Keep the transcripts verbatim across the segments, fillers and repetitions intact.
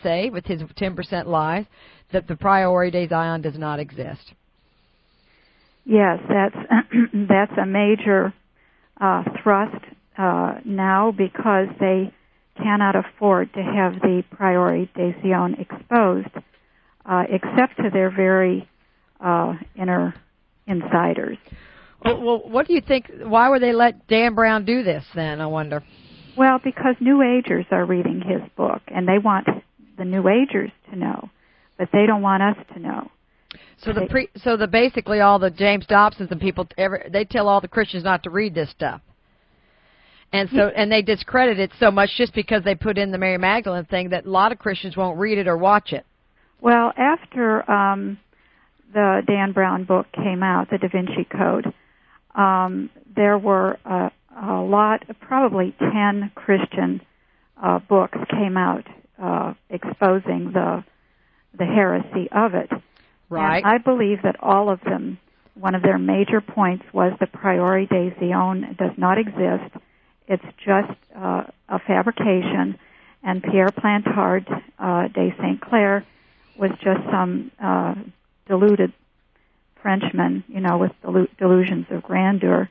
say, with his ten percent lies, that the Priori de Zion does not exist. Yes, that's that's a major uh, thrust uh, now, because they cannot afford to have the Priori de Zion exposed, uh, except to their very uh, inner insiders. Well, well, what do you think? Why would they let Dan Brown do this then, I wonder? Well, because New Agers are reading his book, and they want the New Agers to know, but they don't want us to know. So the pre, so the basically all the James Dobsons and people, ever, they tell all the Christians not to read this stuff, and so and they discredit it so much just because they put in the Mary Magdalene thing that a lot of Christians won't read it or watch it. Well, after um, the Dan Brown book came out, the Da Vinci Code, um, there were a, a lot, probably ten Christian uh, books came out uh, exposing the the heresy of it. Right. And I believe that all of them, one of their major points was the Priori de Zion does not exist. It's just uh, a fabrication, and Pierre Plantard uh, de Saint Clair was just some uh, deluded Frenchman, you know, with delu- delusions of grandeur,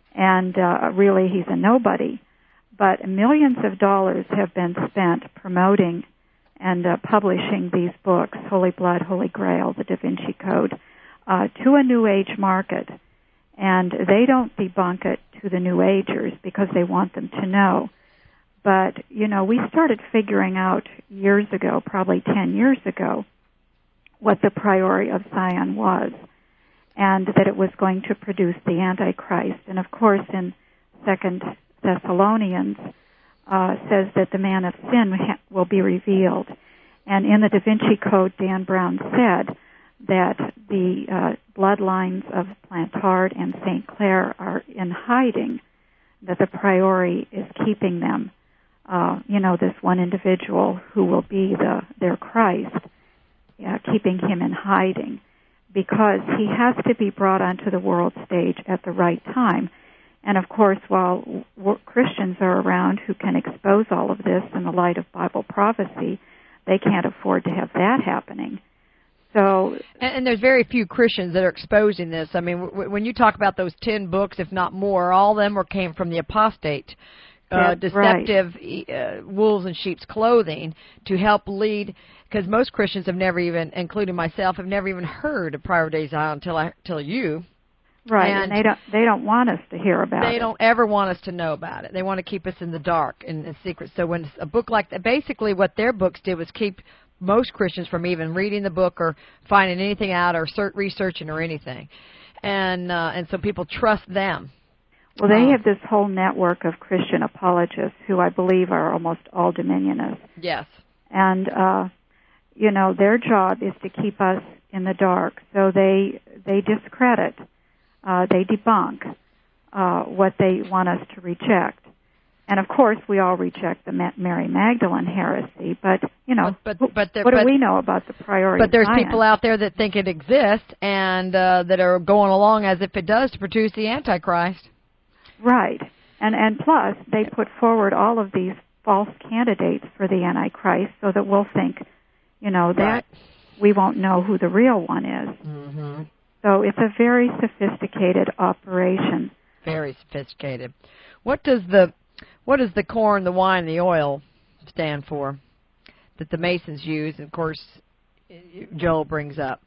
and uh, really he's a nobody. But millions of dollars have been spent promoting and uh, publishing these books, Holy Blood, Holy Grail, the Da Vinci Code, uh, to a New Age market. And they don't debunk it to the New Agers because they want them to know. But, you know, we started figuring out years ago, probably ten years ago, what the Priori of Zion was, and that it was going to produce the Antichrist. And, of course, in Second Thessalonians, Uh, says that the man of sin ha- will be revealed. And in the Da Vinci Code, Dan Brown said that the uh, bloodlines of Plantard and Saint Clair are in hiding, that the Priori is keeping them, uh, you know, this one individual who will be the their Christ, uh, keeping him in hiding, because he has to be brought onto the world stage at the right time. And, of course, while w- Christians are around who can expose all of this in the light of Bible prophecy, they can't afford to have that happening. So, And, and there's very few Christians that are exposing this. I mean, w- when you talk about those ten books, if not more, all of them were came from the apostate, uh, deceptive right. uh, wolves in sheep's clothing to help lead, because most Christians have never even, including myself, have never even heard of Prior de Zion until, I, until you. Right, and, and they don't they don't want us to hear about they it. They don't ever want us to know about it. They want to keep us in the dark and in secret. So when a book like that, basically what their books did was keep most Christians from even reading the book or finding anything out or cert- researching or anything. And uh, and so people trust them. Well, they um, have this whole network of Christian apologists who I believe are almost all Dominionists. Yes. And, uh, you know, their job is to keep us in the dark. So they they discredit. Uh, they debunk uh, what they want us to reject. And, of course, we all reject the Ma- Mary Magdalene heresy. But, you know, but, but, but there, what but, do we know about the Priori But there's Zion? people out there that think it exists and uh, that are going along as if it does to produce the Antichrist. Right. And, and plus, they put forward all of these false candidates for the Antichrist so that we'll think, you know, that right. we won't know who the real one is. Mm-hmm. So it's a very sophisticated operation. Very sophisticated. What does the what does the corn, the wine, the oil stand for that the Masons use? And of course, Joel brings up.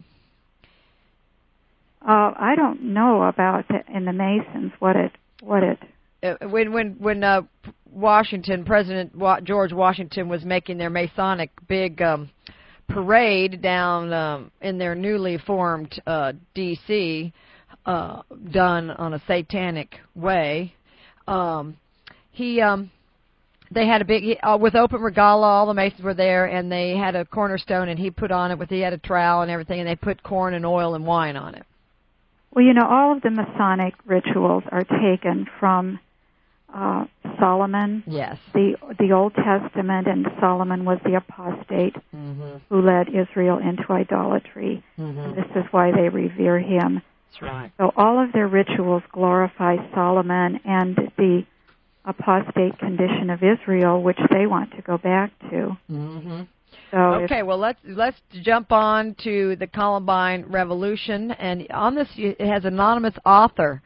Uh, I don't know about the, in the Masons what it what it. Uh, when when when uh, Washington, President Wa- George Washington was making their Masonic big um, parade down um, in their newly formed uh, D C, uh, done on a satanic way. Um, he, um, they had a big uh, with open regala. All the Masons were there, and they had a cornerstone, and he put on it with he had a trowel and everything, and they put corn and oil and wine on it. Well, you know, all of the Masonic rituals are taken from uh, Solomon. Yes. The the Old Testament, and Solomon was the apostate mm-hmm. who led Israel into idolatry. Mm-hmm. And this is why they revere him. That's right. So all of their rituals glorify Solomon and the apostate condition of Israel, which they want to go back to. Mm-hmm. So okay, if, well let's let's jump on to the Columbine Revolution, and on this it has an anonymous author.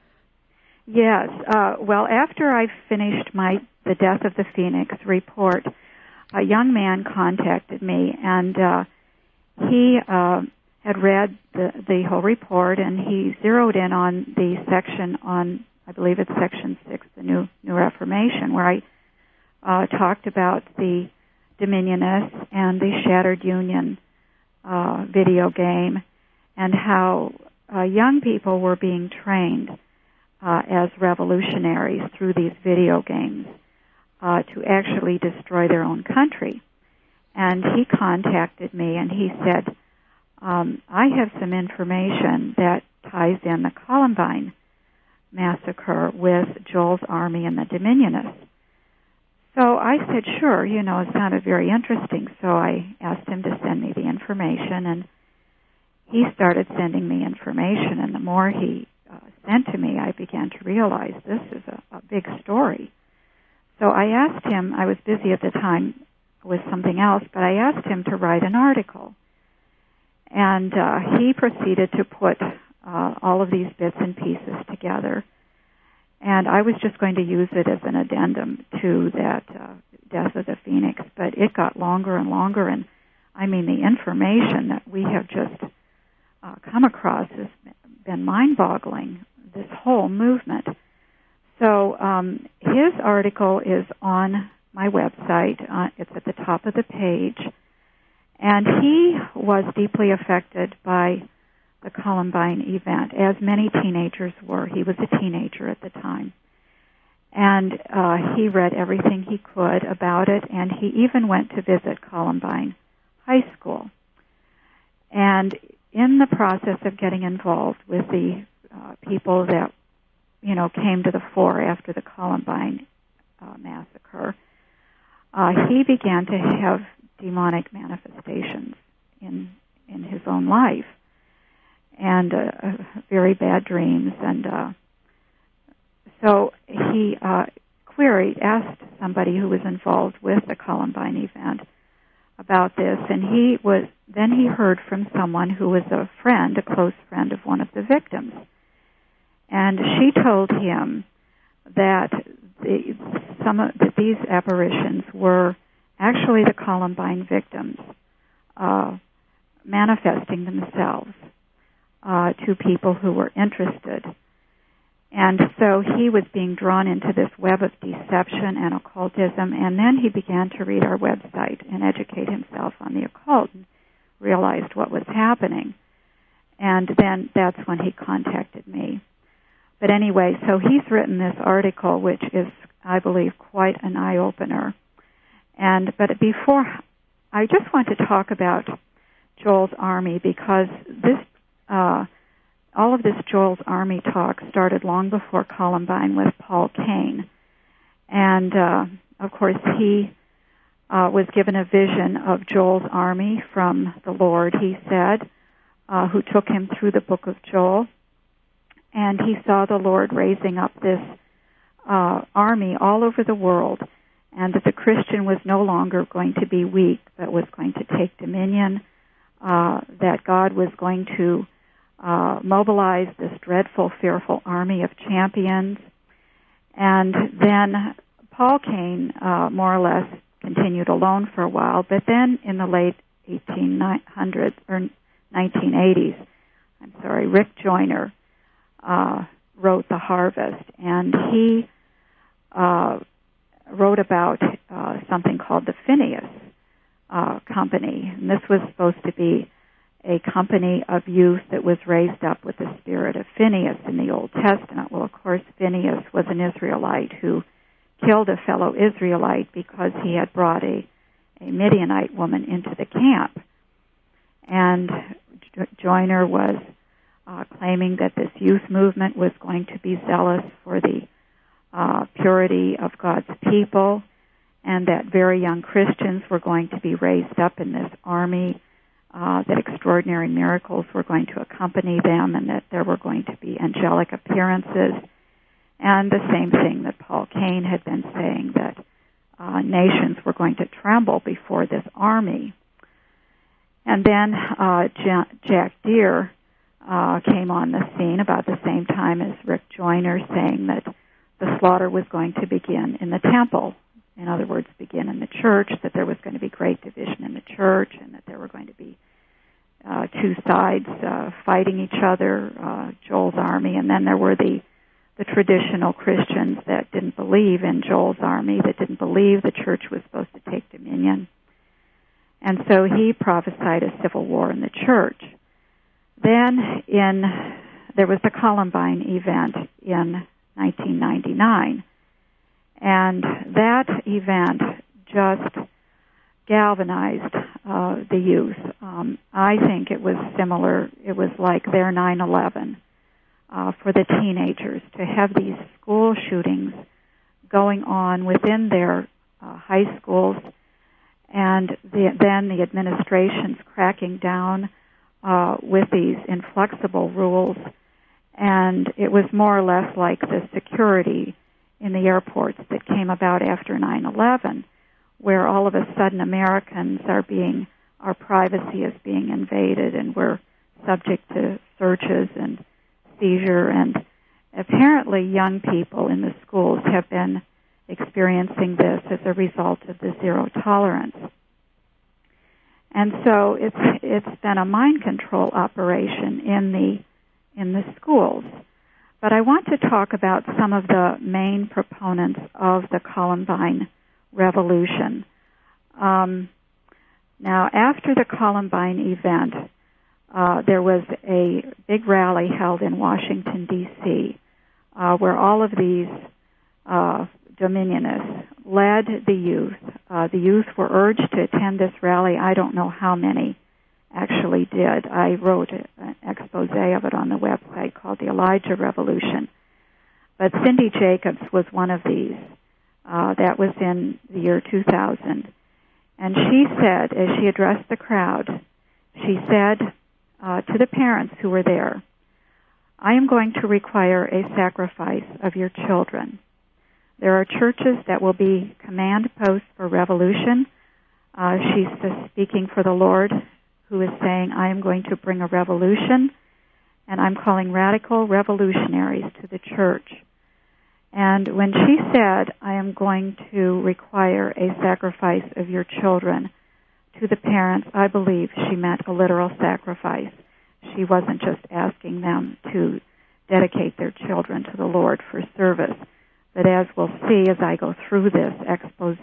Yes. Uh, well, after I finished my The Death of the Phoenix report, a young man contacted me, and uh, he uh, had read the, the whole report, and he zeroed in on the section on, I believe it's section six, the New New Reformation, where I uh, talked about the Dominionists and the Shattered Union uh, video game, and how uh, young people were being trained Uh, as revolutionaries through these video games uh, to actually destroy their own country. And he contacted me and he said, um, I have some information that ties in the Columbine massacre with Joel's army and the Dominionists. So I said, sure, you know, it sounded very interesting. So I asked him to send me the information, and he started sending me information, and the more he Uh, sent to me, I began to realize this is a, a big story. So I asked him, I was busy at the time with something else, but I asked him to write an article. And uh, he proceeded to put uh, all of these bits and pieces together. And I was just going to use it as an addendum to that uh, Death of the Phoenix, but it got longer and longer. And I mean, the information that we have just uh, come across has been mind-boggling, this whole movement. So um, his article is on my website. Uh, it's at the top of the page. And he was deeply affected by the Columbine event, as many teenagers were. He was a teenager at the time. And uh, he read everything he could about it, and he even went to visit Columbine High School. And in the process of getting involved with the uh, people that, you know, came to the fore after the Columbine uh, massacre, uh, he began to have demonic manifestations in in his own life, and uh, uh, very bad dreams. And uh, so he uh, queried, asked somebody who was involved with the Columbine event about this, and he was then he heard from someone who was a friend, a close friend of one of the victims, and she told him that the, some of that these apparitions were actually the Columbine victims uh, manifesting themselves uh, to people who were interested. And so he was being drawn into this web of deception and occultism, and then he began to read our website and educate himself on the occult and realized what was happening. And then that's when he contacted me. But anyway, so he's written this article, which is, I believe, quite an eye-opener. And but before, I just want to talk about Joel's army, because this uh all of this Joel's Army talk started long before Columbine with Paul Cain. And, uh, of course, he uh, was given a vision of Joel's army from the Lord, he said, uh, who took him through the book of Joel. And he saw the Lord raising up this uh, army all over the world, and that the Christian was no longer going to be weak, but was going to take dominion, uh, that God was going to Uh, mobilized this dreadful, fearful army of champions. And then Paul Cain, uh, more or less, continued alone for a while, but then in the late eighteen hundreds, or nineteen eighties, I'm sorry, Rick Joyner uh, wrote The Harvest, and he uh, wrote about uh, something called the Phineas uh, Company. And this was supposed to be a company of youth that was raised up with the spirit of Phineas in the Old Testament. Well, of course, Phineas was an Israelite who killed a fellow Israelite because he had brought a, a Midianite woman into the camp. And Joyner was uh, claiming that this youth movement was going to be zealous for the uh, purity of God's people, and that very young Christians were going to be raised up in this army, Uh, that extraordinary miracles were going to accompany them, and that there were going to be angelic appearances. And the same thing that Paul Cain had been saying, that uh, nations were going to tremble before this army. And then uh, Jack Deere uh, came on the scene about the same time as Rick Joyner, saying that the slaughter was going to begin in the temple. In other words, begin in the church, that there was going to be great division in the church, and that there were going to be uh, two sides uh, fighting each other, uh, Joel's army, and then there were the, the traditional Christians that didn't believe in Joel's army, that didn't believe the church was supposed to take dominion. And so he prophesied a civil war in the church. Then in there was the Columbine event in nineteen ninety-nine. And that event just galvanized uh, the youth. Um, I think it was similar. It was like their nine eleven uh, for the teenagers, to have these school shootings going on within their uh, high schools, and the, then the administration's cracking down uh, with these inflexible rules. And it was more or less like the security in the airports that came about after nine eleven, where all of a sudden Americans are being, our privacy is being invaded, and we're subject to searches and seizure. And apparently young people in the schools have been experiencing this as a result of the zero tolerance. And so it's it's been a mind control operation in the in the schools. But I want to talk about some of the main proponents of the Columbine Revolution. Um, now, after the Columbine event, uh, there was a big rally held in Washington, D C, uh, where all of these uh, dominionists led the youth. Uh, the youth were urged to attend this rally. I don't know how many actually did. I wrote an expose of it on the website called The Elijah Revolution. But Cindy Jacobs was one of these. Uh, that was in the year two thousand. And she said, as she addressed the crowd, she said uh, to the parents who were there, "I am going to require a sacrifice of your children. There are churches that will be command posts for revolution." Uh, she's speaking for the Lord, who is saying, "I am going to bring a revolution, and I'm calling radical revolutionaries to the church." And when she said, "I am going to require a sacrifice of your children," to the parents, I believe she meant a literal sacrifice. She wasn't just asking them to dedicate their children to the Lord for service. But as we'll see as I go through this expose,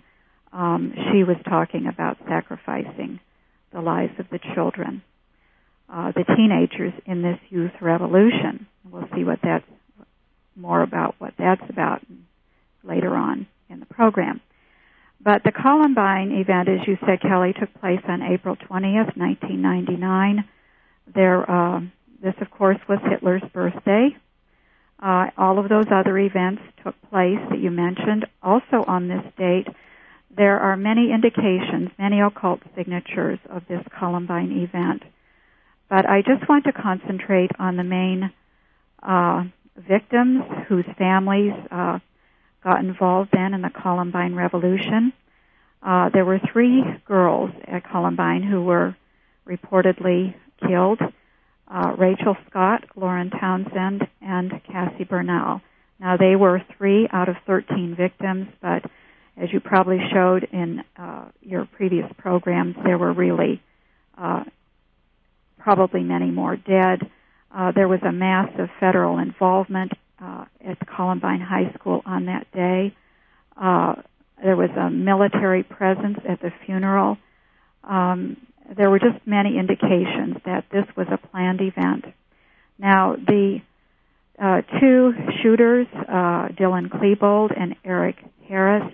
um, she was talking about sacrificing the lives of the children, uh, the teenagers in this youth revolution. We'll see what that's more about what that's about later on in the program. But the Columbine event, as you said, Kelly, took place on April twentieth, nineteen ninety-nine. There, uh, this, of course, was Hitler's birthday. Uh, all of those other events took place that you mentioned also on this date. There are many indications, many occult signatures of this Columbine event. But I just want to concentrate on the main uh, victims whose families uh, got involved then in the Columbine Revolution. Uh, there were three girls at Columbine who were reportedly killed: uh, Rachel Scott, Lauren Townsend, and Cassie Bernal. Now, they were three out of thirteen victims, but as you probably showed in uh, your previous programs, there were really uh, probably many more dead. Uh, there was a massive federal involvement uh, at Columbine High School on that day. Uh, there was a military presence at the funeral. Um, there were just many indications that this was a planned event. Now, the uh, two shooters, uh, Dylan Klebold and Eric Harris,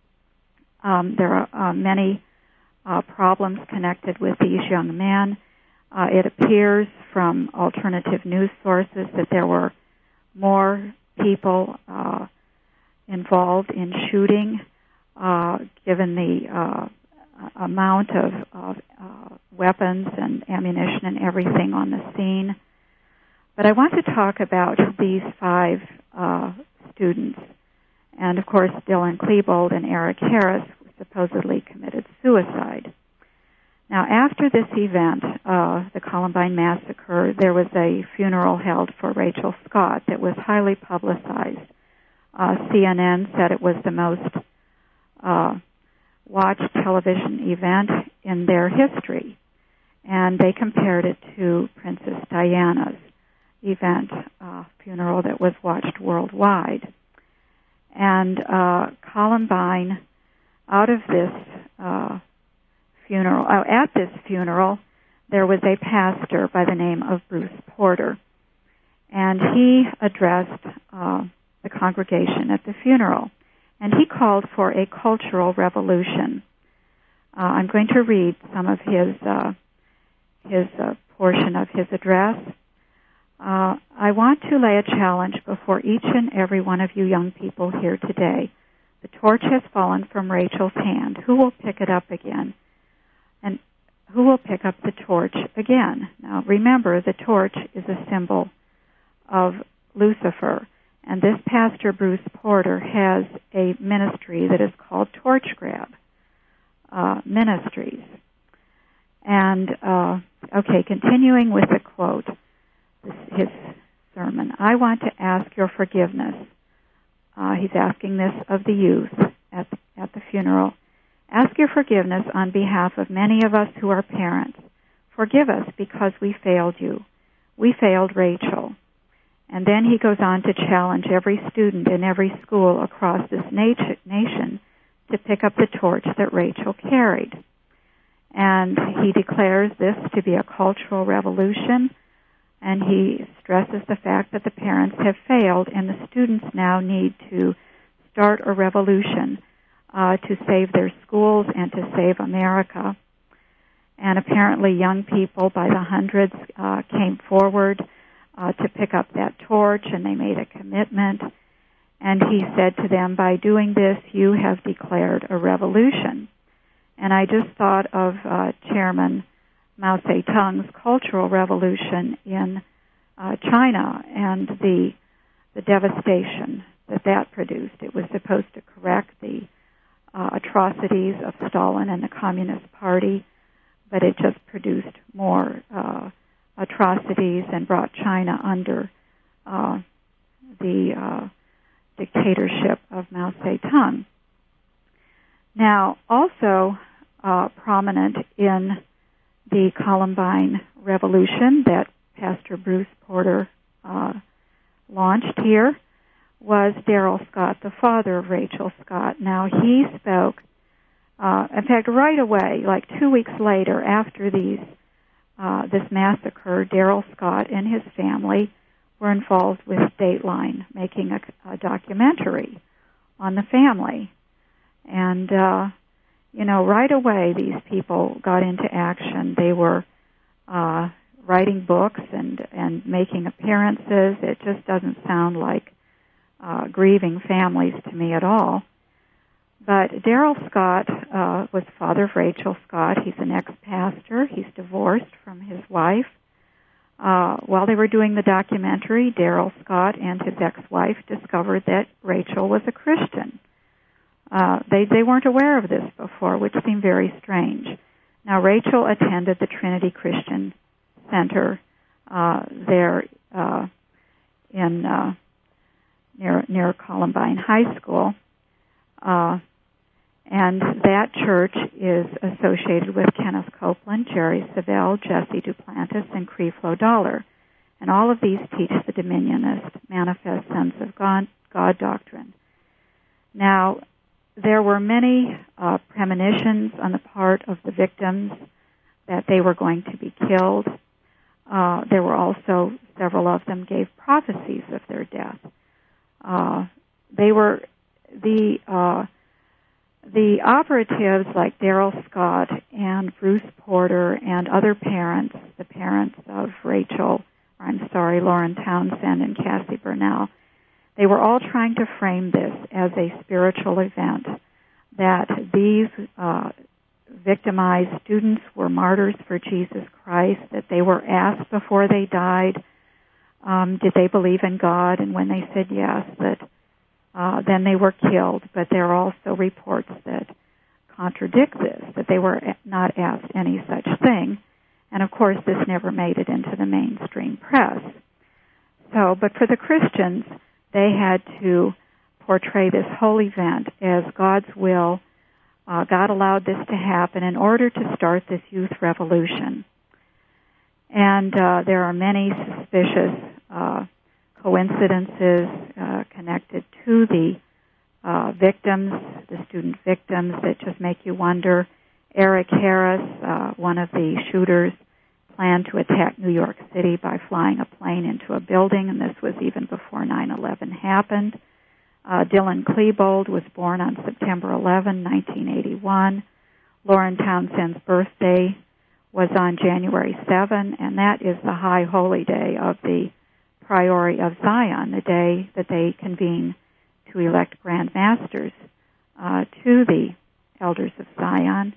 um, there are uh, many uh, problems connected with these young men. Uh, it appears from alternative news sources that there were more people uh, involved in shooting, uh, given the uh, amount of, of uh, weapons and ammunition and everything on the scene. But I want to talk about these five uh, students. And, of course, Dylan Klebold and Eric Harris supposedly committed suicide. Now, after this event, uh, the Columbine Massacre, there was a funeral held for Rachel Scott that was highly publicized. Uh, C N N said it was the most uh, watched television event in their history, and they compared it to Princess Diana's event, uh, funeral that was watched worldwide. And uh, Columbine, out of this uh, funeral, uh, at this funeral, there was a pastor by the name of Bruce Porter, and he addressed uh, the congregation at the funeral, and he called for a cultural revolution. Uh, I'm going to read some of his uh, his uh, portion of his address. Uh, I want to lay a challenge before each and every one of you young people here today. The torch has fallen from Rachel's hand. Who will pick it up again? And who will pick up the torch again? Now, remember, the torch is a symbol of Lucifer. And this Pastor Bruce Porter has a ministry that is called Torch Grab uh, Ministries. And, uh, okay, continuing with the quote, this, his sermon, I want to ask your forgiveness. Uh, he's asking this of the youth at, at the funeral. Ask your forgiveness on behalf of many of us who are parents. Forgive us because we failed you. We failed Rachel. And then he goes on to challenge every student in every school across this nation to pick up the torch that Rachel carried. And he declares this to be a cultural revolution, and he stresses the fact that the parents have failed and the students now need to start a revolution uh, to save their schools and to save America. And apparently young people by the hundreds uh, came forward Uh, to pick up that torch, and they made a commitment. And he said to them, by doing this, you have declared a revolution. And I just thought of uh, Chairman Mao Zedong's Cultural Revolution in uh, China and the the devastation that that produced. It was supposed to correct the uh, atrocities of Stalin and the Communist Party, but it just produced more uh atrocities and brought China under uh, the uh, dictatorship of Mao Zedong. Now, also uh, prominent in the Columbine Revolution that Pastor Bruce Porter uh, launched here was Darrell Scott, the father of Rachel Scott. Now, he spoke, uh, in fact, right away, like two weeks later after these Uh, this massacre, Darrell Scott and his family were involved with Dateline, making a, a documentary on the family. And, uh, you know, right away these people got into action. They were uh, writing books and, and making appearances. It just doesn't sound like uh, grieving families to me at all. But Darrell Scott uh, was father of Rachel Scott. He's an ex-pastor. He's divorced from his wife. Uh, while they were doing the documentary, Darrell Scott and his ex-wife discovered that Rachel was a Christian. Uh, they, they weren't aware of this before, which seemed very strange. Now, Rachel attended the Trinity Christian Center uh, there uh, in uh, near near Columbine High School. Uh, and that church is associated with Kenneth Copeland, Jerry Savelle, Jesse Duplantis, and Creflo Dollar. And all of these teach the Dominionist manifest sense of God, God doctrine. Now, there were many uh, premonitions on the part of the victims that they were going to be killed. Uh, there were also, several of them gave prophecies of their death. Uh, they were The uh, the operatives like Darrell Scott and Bruce Porter and other parents, the parents of Rachel, or I'm sorry, Lauren Townsend and Cassie Burnell, they were all trying to frame this as a spiritual event, that these uh, victimized students were martyrs for Jesus Christ, that they were asked before they died, um, did they believe in God? And when they said yes, that Uh, then they were killed, but there are also reports that contradict this, that they were not asked any such thing. And of course, this never made it into the mainstream press. So, but for the Christians, they had to portray this whole event as God's will. Uh, God allowed this to happen in order to start this youth revolution. And uh, there are many suspicious uh, coincidences uh, connected to the uh, victims, the student victims, that just make you wonder. Eric Harris, uh, one of the shooters, planned to attack New York City by flying a plane into a building, and this was even before nine eleven happened. Uh, Dylan Klebold was born on September eleventh, nineteen eighty-one. Lauren Townsend's birthday was on January seventh, and that is the high holy day of the Priory of Zion, the day that they convene to elect Grand Masters uh, to the Elders of Zion.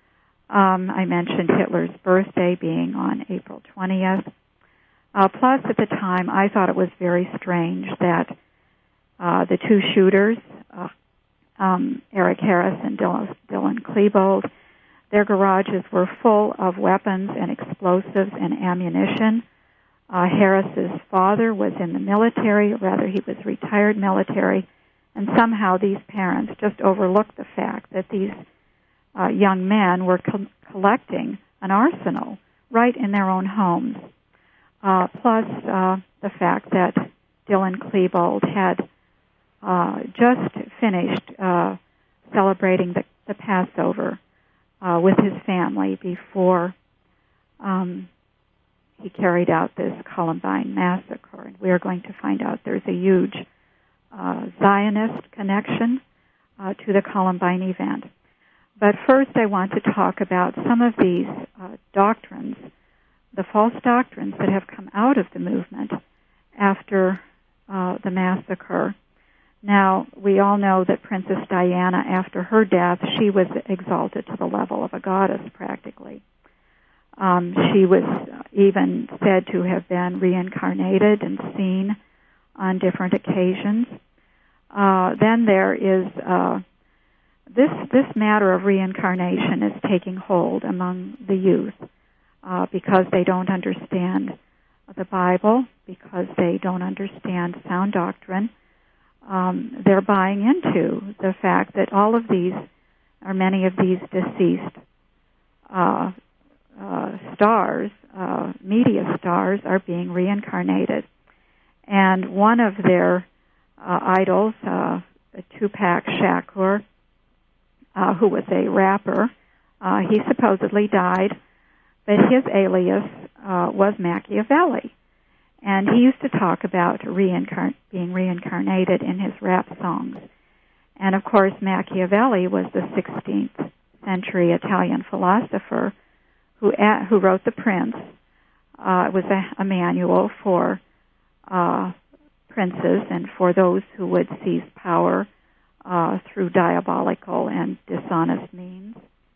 Um, I mentioned Hitler's birthday being on April twentieth. Uh, plus, at the time, I thought it was very strange that uh, the two shooters, uh, um, Eric Harris and Dylan, Dylan Klebold, their garages were full of weapons and explosives and ammunition. Uh, Harris's father was in the military, or rather he was retired military, and somehow these parents just overlooked the fact that these uh, young men were co- collecting an arsenal right in their own homes. Uh, plus uh, the fact that Dylan Klebold had uh, just finished uh, celebrating the, the Passover Uh, with his family before um, he carried out this Columbine massacre. And we are going to find out there's a huge uh, Zionist connection uh, to the Columbine event. But first I want to talk about some of these uh, doctrines, the false doctrines that have come out of the movement after uh, the massacre. Now, we all know that Princess Diana, after her death, she was exalted to the level of a goddess, practically. Um, she was even said to have been reincarnated and seen on different occasions. Uh, then there is uh, this this matter of reincarnation is taking hold among the youth uh, because they don't understand the Bible, because they don't understand sound doctrine. Um, they're buying into the fact that all of these, or many of these deceased uh, uh, stars, uh, media stars, are being reincarnated. And one of their uh, idols, uh, Tupac Shakur, uh, who was a rapper, uh, he supposedly died, but his alias uh, was Machiavelli. And he used to talk about reincarn- being reincarnated in his rap songs. And, of course, Machiavelli was the sixteenth century Italian philosopher who a- who wrote The Prince. Uh, it was a, a manual for uh, princes and for those who would seize power uh, through diabolical and dishonest means.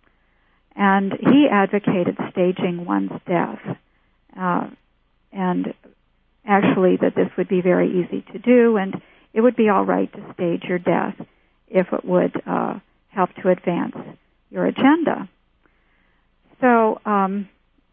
And he advocated staging one's death. Uh, and actually that this would be very easy to do, and it would be all right to stage your death if it would uh, help to advance your agenda. So, um,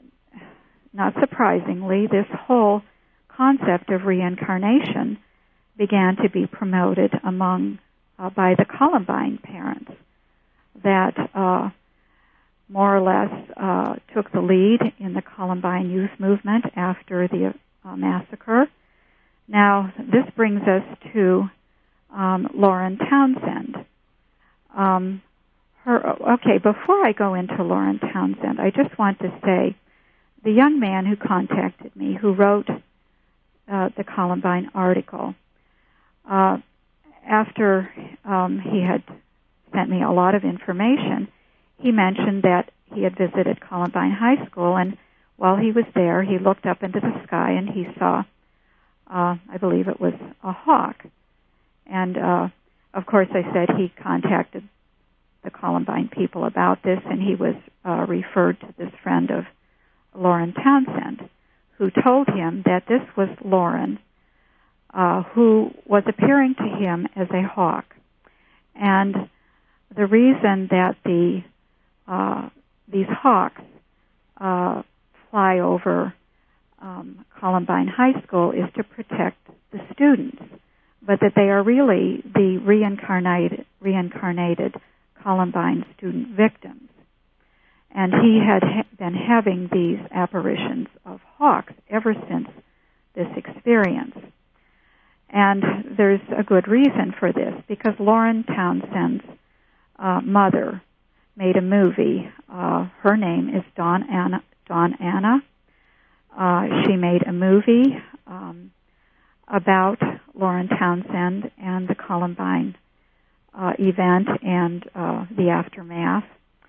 not surprisingly, this whole concept of reincarnation began to be promoted among uh, by the Columbine parents that uh, more or less uh, took the lead in the Columbine youth movement after the Uh, massacre. Now, this brings us to um, Lauren Townsend. Um, her, okay, before I go into Lauren Townsend, I just want to say the young man who contacted me, who wrote uh, the Columbine article, uh, after um, he had sent me a lot of information, he mentioned that he had visited Columbine High School, and while he was there, he looked up into the sky and he saw, uh, I believe it was a hawk. And, uh, of course, I said he contacted the Columbine people about this, and he was uh, referred to this friend of Lauren Townsend, who told him that this was Lauren, uh, who was appearing to him as a hawk. And the reason that the uh, these hawks uh, fly over um, Columbine High School is to protect the students, but that they are really the reincarnated, reincarnated Columbine student victims. And he had ha- been having these apparitions of hawks ever since this experience. And there's a good reason for this, because Lauren Townsend's uh, mother made a movie. Uh, her name is Dawn Anna. Dawn Anna. Uh, she made a movie um, about Lauren Townsend and the Columbine uh, event and uh, the aftermath.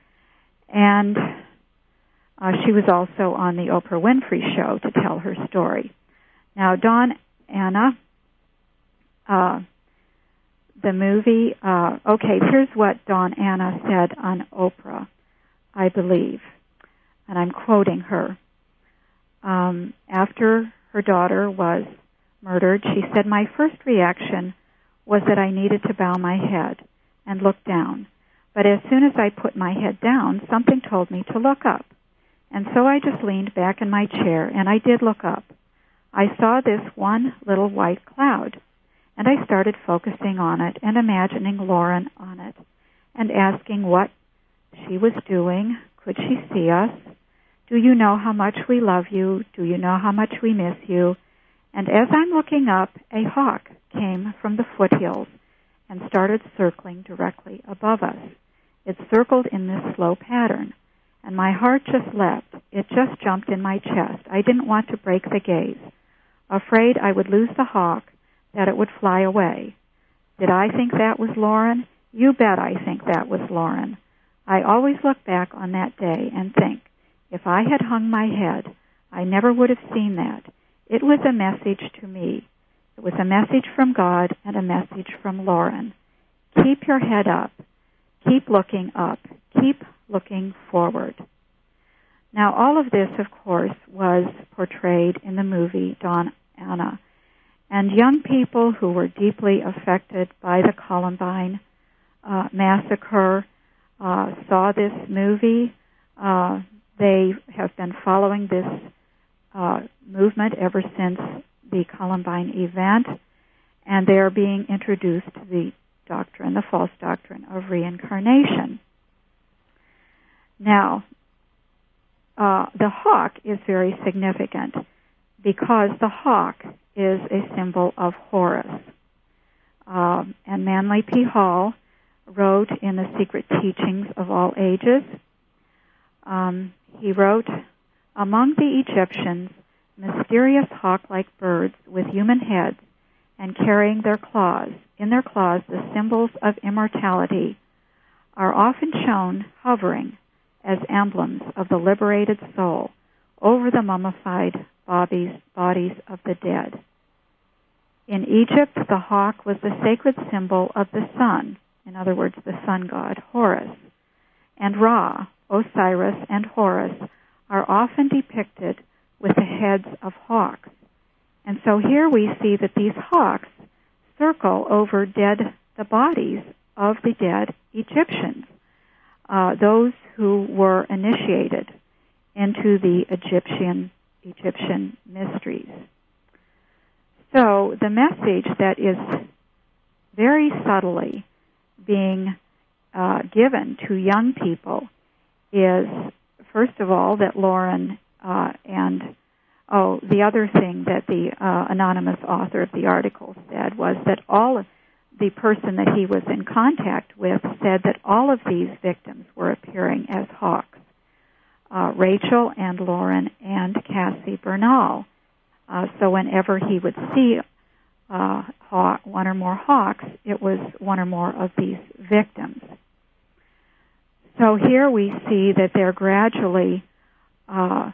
And uh, she was also on the Oprah Winfrey Show to tell her story. Now, Dawn Anna, uh, the movie, uh, okay, here's what Dawn Anna said on Oprah, I believe, and I'm quoting her. Um, after her daughter was murdered, she said, "My first reaction was that I needed to bow my head and look down. But as soon as I put my head down, something told me to look up. And so I just leaned back in my chair, and I did look up. I saw this one little white cloud, and I started focusing on it and imagining Lauren on it and asking what she was doing. Could she see us? Do you know how much we love you? Do you know how much we miss you?" And as I'm looking up, a hawk came from the foothills and started circling directly above us. It circled in this slow pattern, and my heart just leapt. It just jumped in my chest. I didn't want to break the gaze, afraid I would lose the hawk, that it would fly away. Did I think that was Lauren? You bet I think that was Lauren. I always look back on that day and think, if I had hung my head, I never would have seen that. It was a message to me. It was a message from God and a message from Lauren. Keep your head up. Keep looking up. Keep looking forward. Now, all of this, of course, was portrayed in the movie Dawn Anna. And young people who were deeply affected by the Columbine uh, massacre uh, saw this movie. Uh, they have been following this uh, movement ever since the Columbine event, and they are being introduced to the doctrine, the false doctrine of reincarnation. Now, uh, the hawk is very significant because the hawk is a symbol of Horus. Um, and Manly P. Hall wrote in The Secret Teachings of All Ages, um, he wrote, "Among the Egyptians, mysterious hawk-like birds with human heads and carrying their claws, in their claws the symbols of immortality, are often shown hovering as emblems of the liberated soul over the mummified bodies, bodies of the dead. In Egypt, the hawk was the sacred symbol of the sun, in other words, the sun god Horus, and Ra, Osiris, and Horus are often depicted with the heads of hawks. And so here we see that these hawks circle over dead, the bodies of the dead Egyptians, uh, those who were initiated into the Egyptian Egyptian mysteries. So the message that is very subtly being uh, given to young people is, first of all, that Lauren uh, and, oh, the other thing that the uh, anonymous author of the article said was that all of the person that he was in contact with said that all of these victims were appearing as hawks, uh, Rachel and Lauren and Cassie Bernal. Uh, so whenever he would see uh, hawk, one or more hawks, it was one or more of these victims. So here we see that they're gradually uh,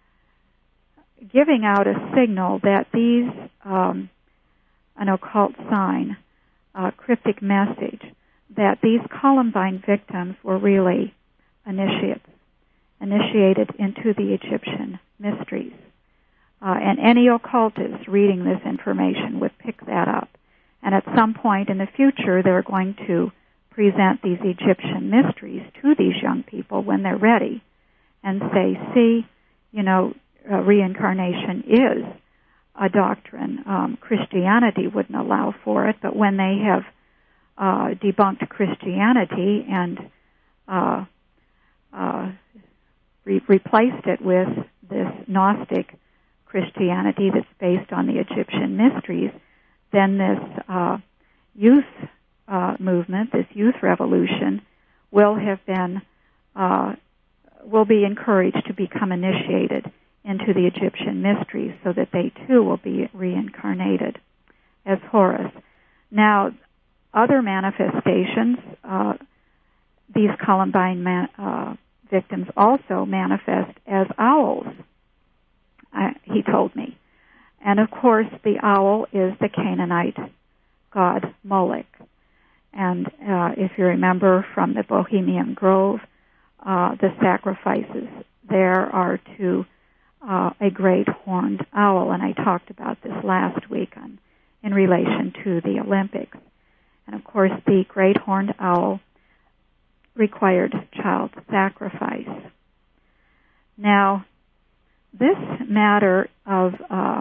giving out a signal that these, um, an occult sign, a cryptic message, that these Columbine victims were really initiates, initiated into the Egyptian mysteries. Uh, and any occultist reading this information would pick that up. And at some point in the future, they're going to present these Egyptian mysteries to these young people when they're ready and say, see, you know, uh, reincarnation is a doctrine. Um, Christianity wouldn't allow for it, but when they have uh, debunked Christianity and uh, uh, re- replaced it with this Gnostic Christianity that's based on the Egyptian mysteries, then this uh, youth uh, movement, this youth revolution, will have been uh, will be encouraged to become initiated into the Egyptian mysteries, so that they too will be reincarnated as Horus. Now, other manifestations, uh, these Columbine man, uh, victims also manifest as owls. Uh, he told me. And of course, the owl is the Canaanite god Moloch. And uh, if you remember from the Bohemian Grove, uh, the sacrifices there are to uh, a great horned owl. And I talked about this last week on, in relation to the Olympics. And of course, the great horned owl required child sacrifice. Now, this matter of uh,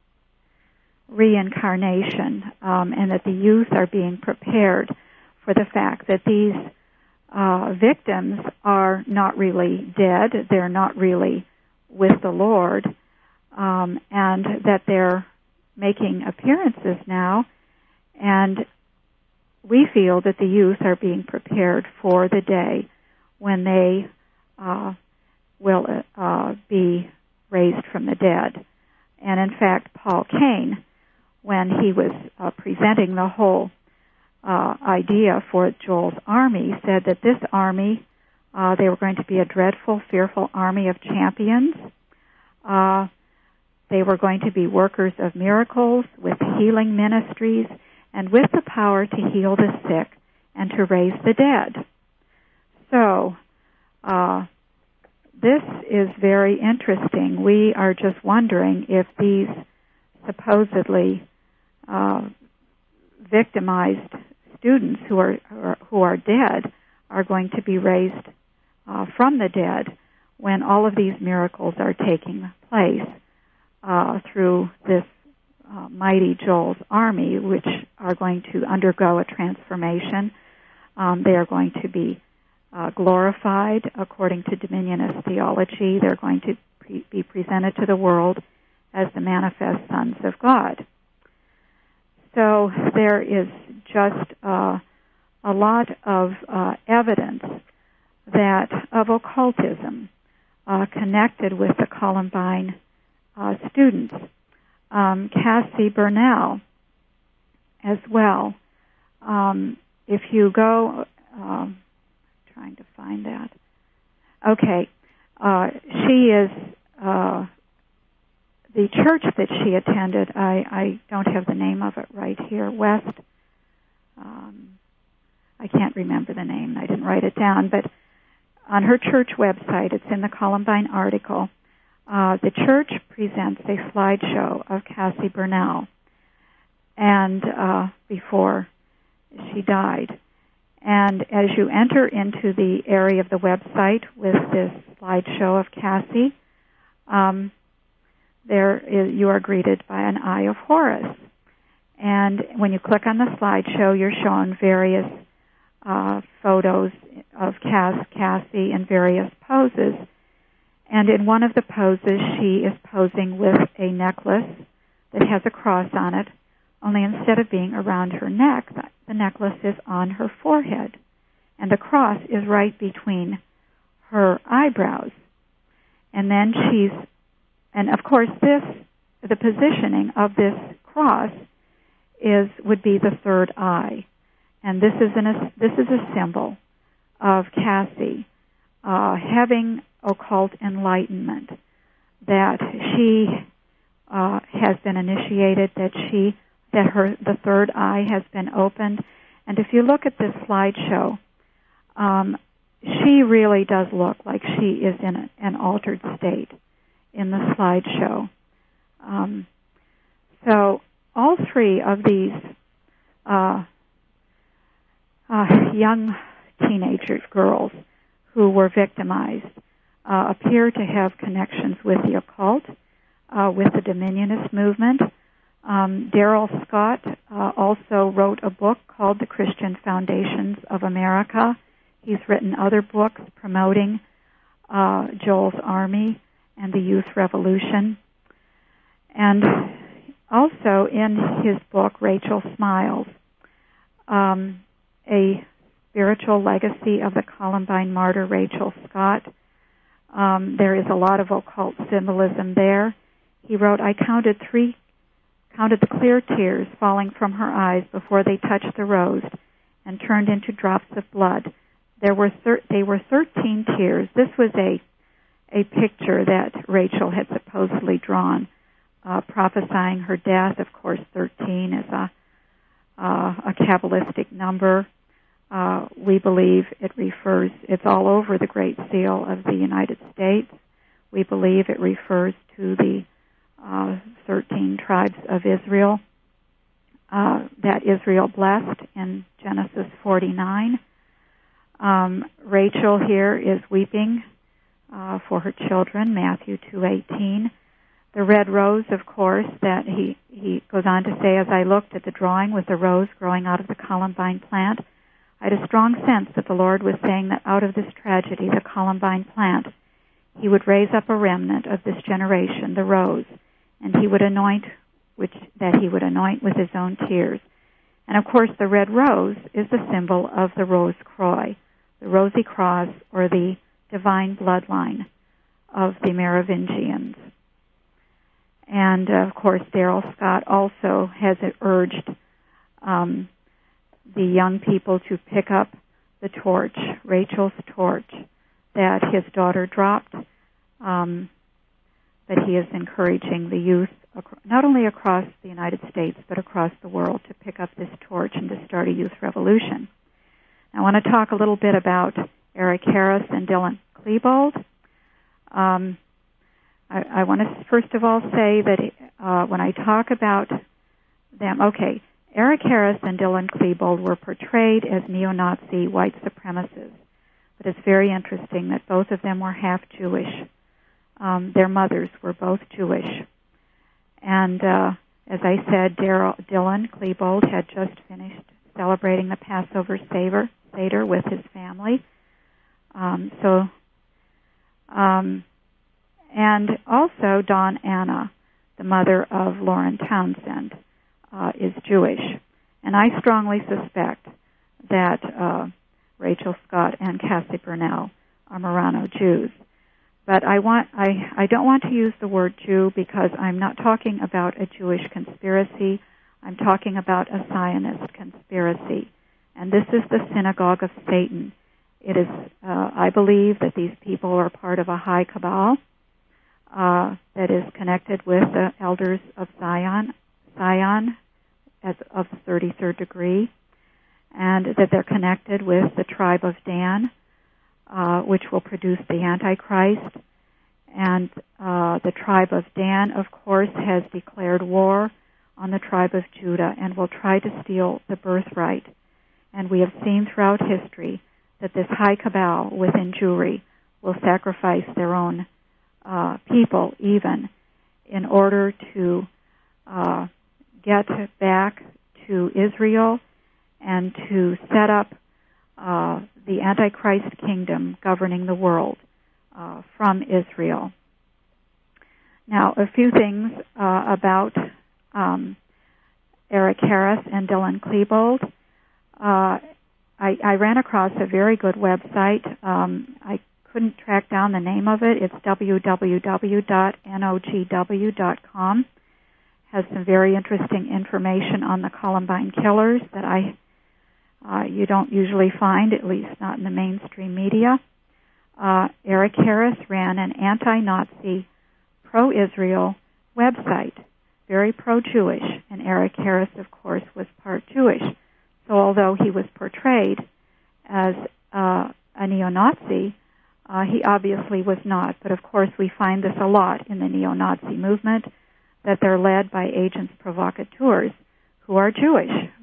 reincarnation um, and that the youth are being prepared for the fact that these uh, victims are not really dead, they're not really with the Lord, um, and that they're making appearances now, and we feel that the youth are being prepared for the day when they uh, will uh, be raised from the dead. And in fact, Paul Kane, when he was uh, presenting the whole uh, idea for Joel's army, said that this army, uh, they were going to be a dreadful, fearful army of champions. Uh, they were going to be workers of miracles with healing ministries and with the power to heal the sick and to raise the dead. So, uh, this is very interesting. We are just wondering if these supposedly uh, victimized students who are, are who are dead are going to be raised uh, from the dead when all of these miracles are taking place uh, through this uh, mighty Joel's army, which are going to undergo a transformation. Um, they are going to be Uh, glorified according to Dominionist theology. They're going to pre- be presented to the world as the manifest sons of God. So there is just uh, a lot of uh, evidence that of occultism uh, connected with the Columbine uh, students. Um, Cassie Bernal as well. Um, if you go... Um, trying to find that. Okay. Uh, she is, uh, the church that she attended, I, I don't have the name of it right here, West, um, I can't remember the name, I didn't write it down, but on her church website, it's in the Columbine article, uh, the church presents a slideshow of Cassie Bernal, and uh, before she died. And as you enter into the area of the website with this slideshow of Cassie, um, there is, you are greeted by an Eye of Horus. And when you click on the slideshow, you're shown various uh, photos of Cass, Cassie in various poses. And in one of the poses, she is posing with a necklace that has a cross on it, only instead of being around her neck, the necklace is on her forehead, and the cross is right between her eyebrows. And then she's, and of course this, the positioning of this cross is, would be the third eye. And this is, an, this is a symbol of Cassie uh, having occult enlightenment, that she uh, has been initiated, that she that her the third eye has been opened. And if you look at this slideshow, um, she really does look like she is in a, an altered state in the slideshow. Um, so all three of these uh, uh, young teenager girls who were victimized uh, appear to have connections with the occult, uh, with the Dominionist movement. Um, Darrell Scott uh, also wrote a book called The Christian Foundations of America. He's written other books promoting uh, Joel's Army and the Youth Revolution. And also in his book, Rachel Smiles, um, a spiritual legacy of the Columbine martyr Rachel Scott. Um, there is a lot of occult symbolism there. He wrote, I counted three, counted the clear tears falling from her eyes before they touched the rose and turned into drops of blood. There were thir- they were thirteen tears. This was a a picture that Rachel had supposedly drawn, uh, prophesying her death. Of course, thirteen is a uh, a Kabbalistic number. Uh, we believe it refers, it's all over the Great Seal of the United States. We believe it refers to the uh, thirteen tribes of Israel uh, that Israel blessed in Genesis forty-nine. Um, Rachel here is weeping uh, for her children, Matthew two eighteen. The red rose, of course, that he, he goes on to say, as I looked at the drawing with the rose growing out of the Columbine plant, I had a strong sense that the Lord was saying that out of this tragedy, the Columbine plant, he would raise up a remnant of this generation, the rose, and he would anoint, which that he would anoint with his own tears. And of course, the red rose is the symbol of the Rose Croix, the Rosy Cross, or the divine bloodline of the Merovingians. And uh, of course, Darrell Scott also has urged um, the young people to pick up the torch, Rachel's torch, that his daughter dropped. Um, but he is encouraging the youth, not only across the United States, but across the world, to pick up this torch and to start a youth revolution. I want to talk a little bit about Eric Harris and Dylan Klebold. Um, I, I want to first of all say that uh, when I talk about them, okay, Eric Harris and Dylan Klebold were portrayed as neo-Nazi white supremacists, but it's very interesting that both of them were half Jewish. Um, their mothers were both Jewish. And uh, as I said, Darryl, Dylan Klebold had just finished celebrating the Passover Seder, Seder with his family. Um, so, um, and also Dawn Anna, the mother of Lauren Townsend, uh, is Jewish. And I strongly suspect that uh, Rachel Scott and Cassie Burnell are Marrano Jews. But I want I, I don't want to use the word Jew because I'm not talking about a Jewish conspiracy. I'm talking about a Zionist conspiracy. And this is the synagogue of Satan. It is, uh, I believe that these people are part of a high cabal uh, that is connected with the elders of Zion, Zion as of the thirty-third degree, and that they're connected with the tribe of Dan, uh, which will produce the Antichrist. And uh, the tribe of Dan, of course, has declared war on the tribe of Judah and will try to steal the birthright. And we have seen throughout history that this high cabal within Jewry will sacrifice their own uh, people even in order to uh, get back to Israel and to set up uh, the Antichrist kingdom governing the world uh, from Israel. Now, a few things uh, about um, Eric Harris and Dylan Klebold. Uh, I, I ran across a very good website. Um, I couldn't track down the name of it. It's w w w dot n o g w dot com. Has some very interesting information on the Columbine killers that I uh, you don't usually find, at least not in the mainstream media. Uh, Eric Harris ran an anti-Nazi, pro-Israel website, very pro-Jewish, and Eric Harris, of course, was part Jewish. So although he was portrayed as uh, a neo-Nazi, uh, he obviously was not. But of course we find this a lot in the neo-Nazi movement, that they're led by agents provocateurs who are Jewish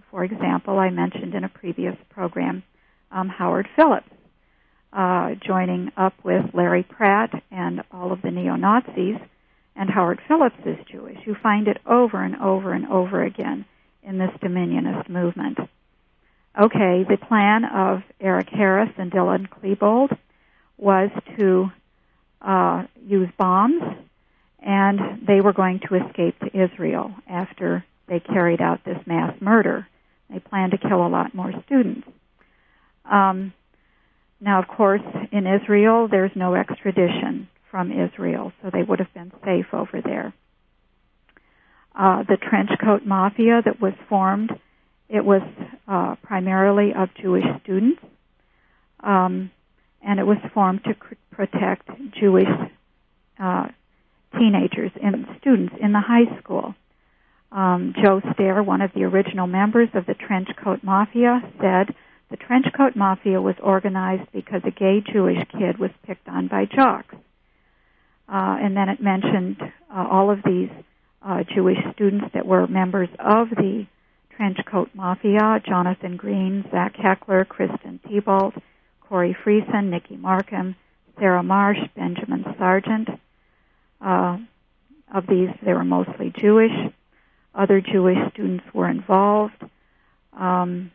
For example, I mentioned in a previous program um, Howard Phillips uh, joining up with Larry Pratt and all of the neo-Nazis, and Howard Phillips is Jewish. You find it over and over and over again in this Dominionist movement. Okay, the plan of Eric Harris and Dylan Klebold was to uh, use bombs, and they were going to escape to Israel after they carried out this mass murder. They planned to kill a lot more students. Um, now, of course, in Israel, there's no extradition from Israel, so they would have been safe over there. Uh, the trench coat mafia that was formed, it was uh, primarily of Jewish students, um, and it was formed to c- protect Jewish uh, teenagers and students in the high school. Um, Joe Stair, one of the original members of the trench coat mafia, said the trench coat mafia was organized because a gay Jewish kid was picked on by jocks. Uh, and then it mentioned uh, all of these uh, Jewish students that were members of the trench coat mafia: Jonathan Green, Zach Heckler, Kristen Thibault, Corey Friesen, Nikki Markham, Sarah Marsh, Benjamin Sargent. Uh, of these, they were mostly Jewish. Other Jewish students were involved. Um,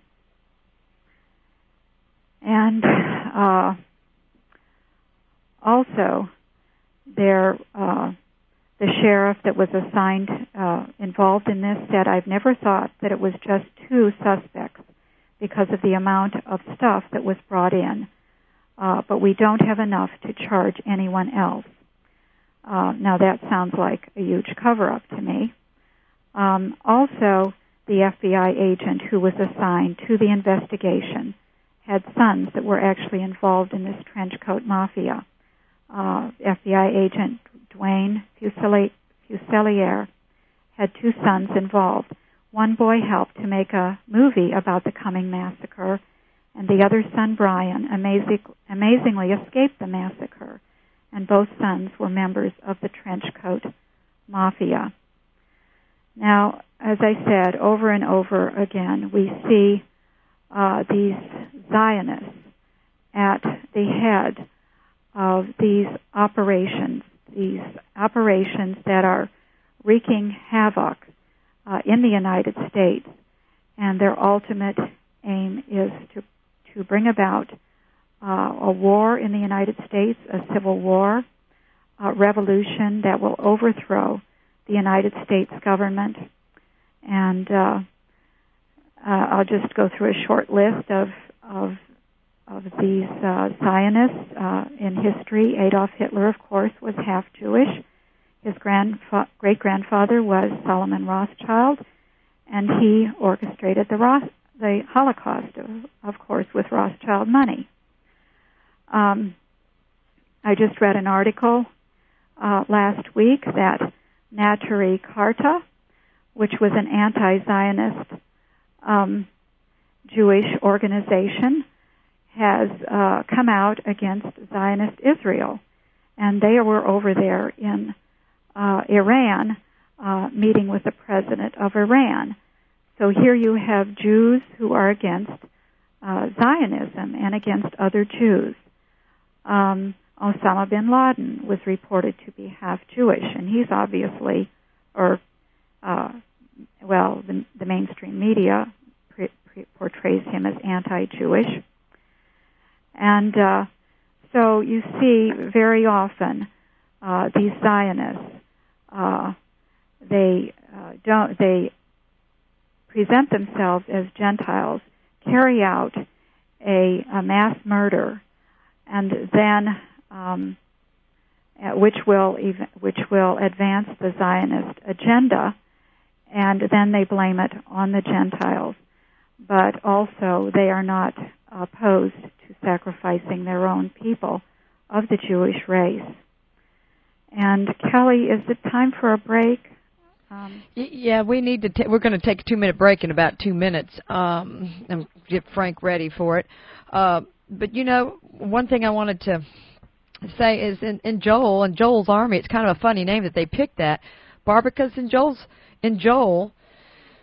and uh, also, there, uh, the sheriff that was assigned, uh, involved in this said, I've never thought that it was just two suspects because of the amount of stuff that was brought in, uh, but we don't have enough to charge anyone else. Uh, now that sounds like a huge cover-up to me. Um, also, the F B I agent who was assigned to the investigation had sons that were actually involved in this trench coat mafia. Uh, F B I agent Dwayne Fuselier had two sons involved. One boy helped to make a movie about the coming massacre, and the other son, Brian, amazing, amazingly escaped the massacre, and both sons were members of the trench coat mafia. Now, as I said, over and over again, we see uh, these Zionists at the head of these operations, these operations that are wreaking havoc uh, in the United States, and their ultimate aim is to, to bring about uh, a war in the United States, a civil war, a revolution that will overthrow the United States government. And uh, uh, I'll just go through a short list of of, of these uh, Zionists uh, in history. Adolf Hitler, of course, was half Jewish. His grandfa- great-grandfather was Solomon Rothschild, and he orchestrated the, Roth- the Holocaust, of, of course, with Rothschild money. Um, I just read an article uh, last week that Neturei Karta, which was an anti-Zionist um, Jewish organization, has uh, come out against Zionist Israel. And they were over there in uh, Iran uh, meeting with the president of Iran. So here you have Jews who are against uh, Zionism and against other Jews. Um, Osama bin Laden was reported to be half Jewish, and he's obviously, or, uh, well, the, the mainstream media pre- pre- portrays him as anti-Jewish. And uh, so you see very often uh, these Zionists, uh, they uh, don't, they present themselves as Gentiles, carry out a, a mass murder, and then um, which will even, which will advance the Zionist agenda, and then they blame it on the Gentiles. But also they are not opposed to sacrificing their own people of the Jewish race. And Kelly, is it time for a break? Um, yeah, we need to. Ta- we're going to take a two-minute break in about two minutes um, and get Frank ready for it. Uh, but you know, one thing I wanted to say is in, in Joel and Joel's Army, it's kind of a funny name that they picked that, Barbara, because in Joel's in Joel,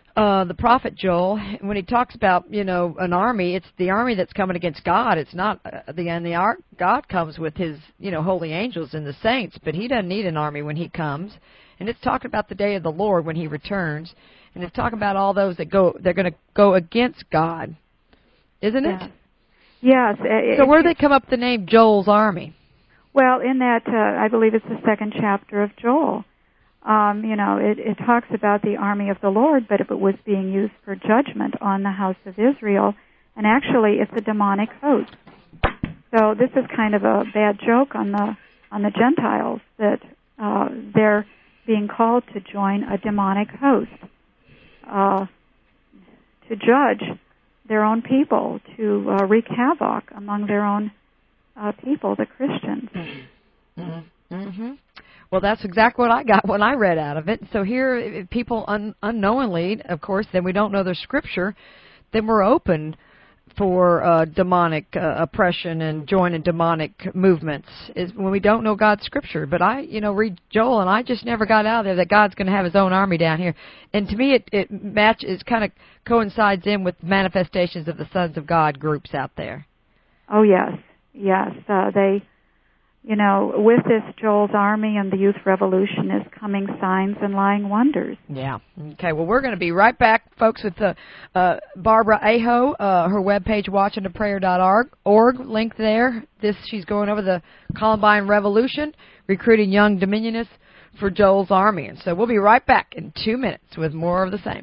uh, the prophet Joel, when he talks about, you know, an army, it's the army that's coming against God. It's not uh, the and the ar- God comes with his, you know, holy angels and the saints, but he doesn't need an army when he comes. And it's talking about the day of the Lord when he returns, and it's talking about all those that go, they're going to go against God, isn't it? Yes. It, so where do they come up with the name Joel's army? Well, in that, uh, I believe it's the second chapter of Joel. Um, you know, it, it talks about the army of the Lord, but if it was being used for judgment on the house of Israel, and actually it's a demonic host. So this is kind of a bad joke on the on the Gentiles that uh, they're being called to join a demonic host, uh, to judge their own people, to uh, wreak havoc among their own uh, people, the Christians. Mm-hmm. Mm-hmm. Well, that's exactly what I got when I read out of it. So here, people un- unknowingly, of course, then we don't know their scripture, then we're open for uh, demonic uh, oppression and joining demonic movements is when we don't know God's scripture. But I, you know, read Joel, and I just never got out of there that God's going to have his own army down here. And to me, it, it matches, kind of coincides in with manifestations of the sons of God groups out there. Oh, yes. Yes. Uh, they... You know, with this Joel's army and the youth revolution is coming signs and lying wonders. Yeah. Okay. Well, we're going to be right back, folks, with uh, uh, Barbara Aho, uh, her webpage, watching the prayer dot org, link there. This she's going over the Columbine Revolution, recruiting young Dominionists for Joel's army. And so we'll be right back in two minutes with more of the same.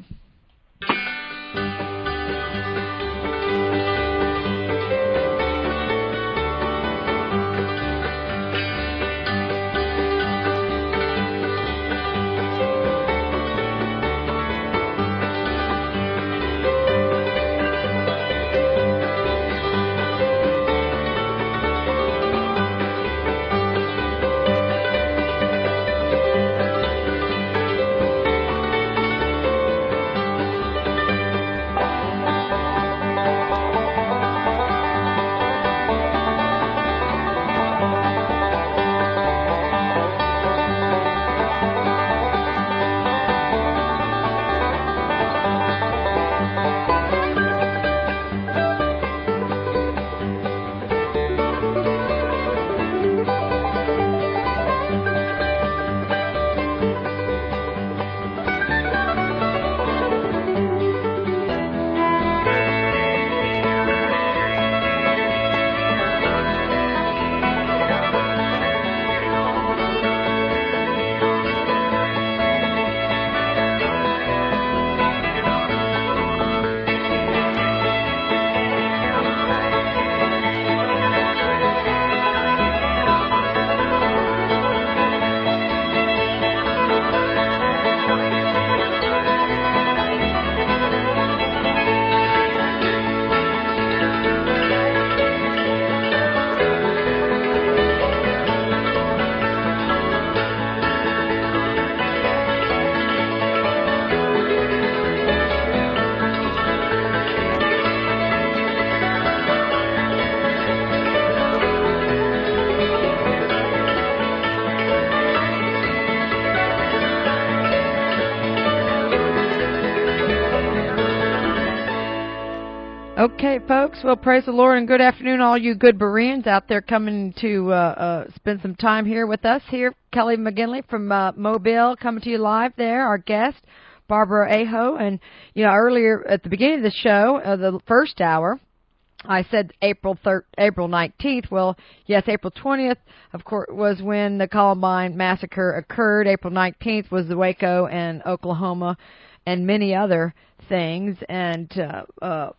Okay, folks. Well, praise the Lord and good afternoon, all you good Bereans out there coming to uh, uh, spend some time here with us. Here, Kelly McGinley from uh, Mobile coming to you live there, our guest, Barbara Aho. And, you know, earlier at the beginning of the show, uh, the first hour, I said April thir- April nineteenth. Well, yes, April twentieth, of course, was when the Columbine massacre occurred. April nineteenth was the Waco and Oklahoma and many other things. And, uh, uh,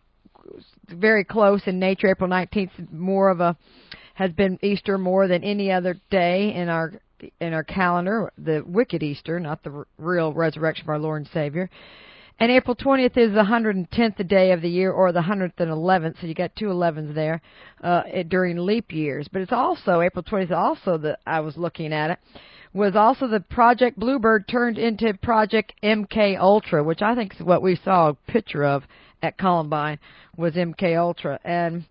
very close in nature. April nineteenth more of a has been Easter more than any other day in our in our calendar, the wicked Easter, not the r- real resurrection of our Lord and Savior. And April twentieth is the one hundred tenth day of the year, or the one hundred eleventh, so you got two elevens there uh, it, during leap years. But it's also, April twentieth, also the, I was looking at it, was also the Project Bluebird turned into Project M K Ultra, which I think is what we saw a picture of at Columbine, was M K Ultra. And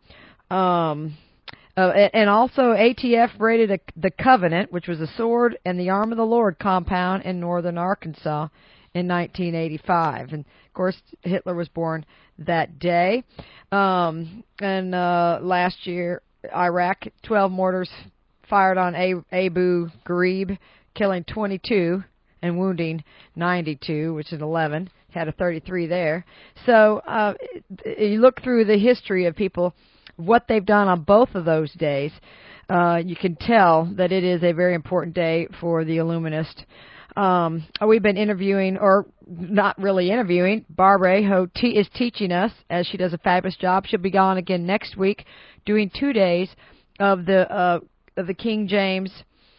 um, uh, and also A T F raided a, the Covenant, which was a sword and the Arm of the Lord compound in northern Arkansas in nineteen eighty-five. And, of course, Hitler was born that day. Um, and uh, last year, Iraq, twelve mortars fired on Abu Ghraib, killing twenty-two and wounding ninety-two, which is eleven. Had a thirty-three there. So uh, you look through the history of people, what they've done on both of those days, uh, you can tell that it is a very important day for the Illuminist. Um, we've been interviewing, or not really interviewing, Barbara Aho te- is teaching us, as she does a fabulous job. She'll be on again next week, doing two days of the uh, of the King James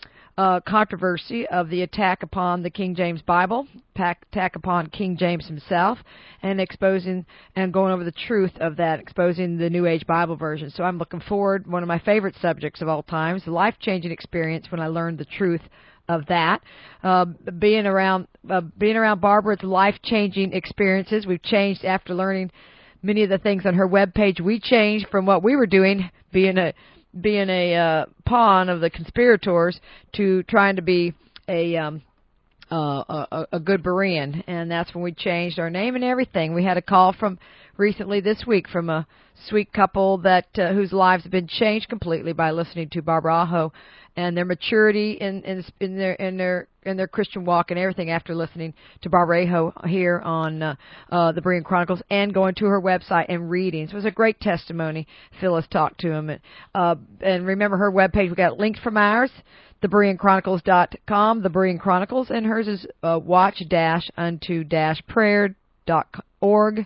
uh, controversy of the attack upon the King James Bible, attack upon King James himself, and exposing and going over the truth of that, exposing the New Age Bible version. So I'm looking forward. One of my favorite subjects of all times, the life-changing experience when I learned the truth of that. Uh, being around uh, being around Barbara, it's life-changing experiences. We've changed after learning many of the things on her webpage. We changed from what we were doing, being a being a uh, pawn of the conspirators, to trying to be a um, uh, a, a good Berean, and that's when we changed our name and everything. We had a call from recently this week from a sweet couple that uh, whose lives have been changed completely by listening to Barbara Aho, and their maturity in, in in their in their in their Christian walk and everything after listening to Barbara Aho here on uh, uh, the Berean Chronicles and going to her website and reading. So it was a great testimony. Phyllis talked to him, and, uh, and remember her webpage. We got linked from ours, the Berean Chronicles dot com, the Berean Chronicles, and hers is uh, watch dash unto dash prayer dot org.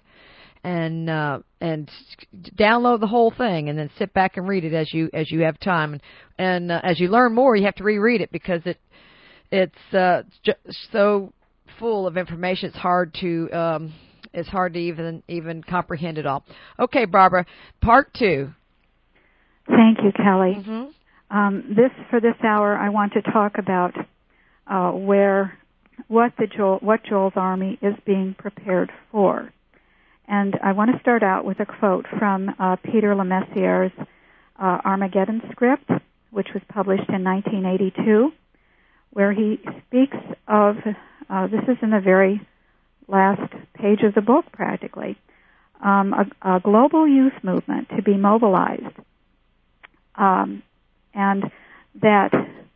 And uh, and download the whole thing, and then sit back and read it as you as you have time. And, and uh, as you learn more, you have to reread it because it it's uh, just so full of information. It's hard to um, it's hard to even even comprehend it all. Okay, Barbara, part two. Thank you, Kelly. Mm-hmm. Um, this for this hour, I want to talk about uh, where what the Joel, what Joel's army is being prepared for. And I want to start out with a quote from uh, Peter Lemessier's uh, Armageddon script, which was published in nineteen eighty-two, where he speaks of, uh, this is in the very last page of the book practically, um, a, a global youth movement to be mobilized. Um, and that,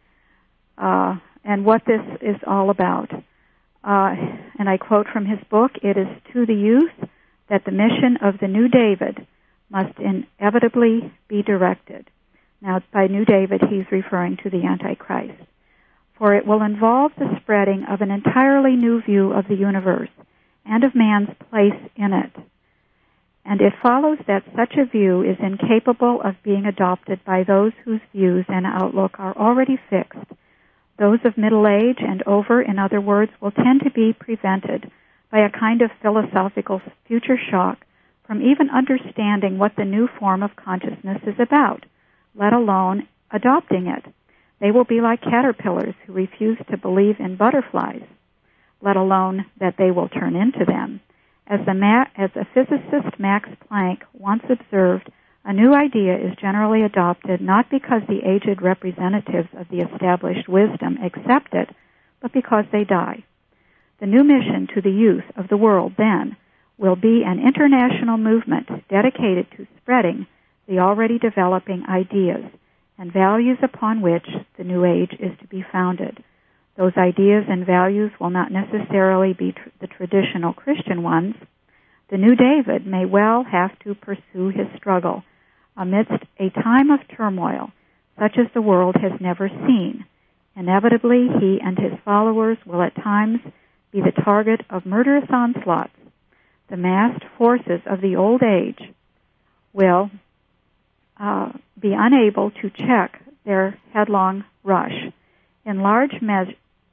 uh, and what this is all about. Uh, and I quote from his book, "It is to the youth that the mission of the New David must inevitably be directed." Now, by New David, he's referring to the Antichrist. "For it will involve the spreading of an entirely new view of the universe and of man's place in it. And it follows that such a view is incapable of being adopted by those whose views and outlook are already fixed. Those of middle age and over, in other words, will tend to be prevented by a kind of philosophical future shock from even understanding what the new form of consciousness is about, let alone adopting it. They will be like caterpillars who refuse to believe in butterflies, let alone that they will turn into them. As, the Ma- as a physicist Max Planck once observed, a new idea is generally adopted not because the aged representatives of the established wisdom accept it, but because they die. The new mission to the youth of the world, then, will be an international movement dedicated to spreading the already developing ideas and values upon which the new age is to be founded. Those ideas and values will not necessarily be tr- the traditional Christian ones. The new David may well have to pursue his struggle amidst a time of turmoil such as the world has never seen. Inevitably, he and his followers will at times be the target of murderous onslaughts. The massed forces of the old age will uh, be unable to check their headlong rush. In large, me-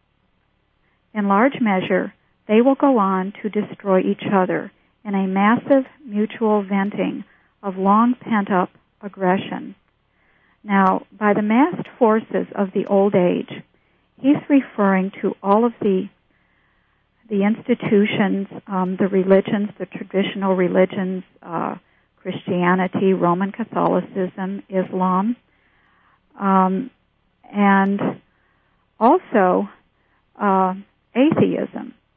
in large measure, they will go on to destroy each other in a massive mutual venting of long pent-up aggression. Now, by the massed forces of the old age, he's referring to all of the the institutions, um, the religions, the traditional religions, uh, Christianity, Roman Catholicism, Islam, um, and also uh, atheism.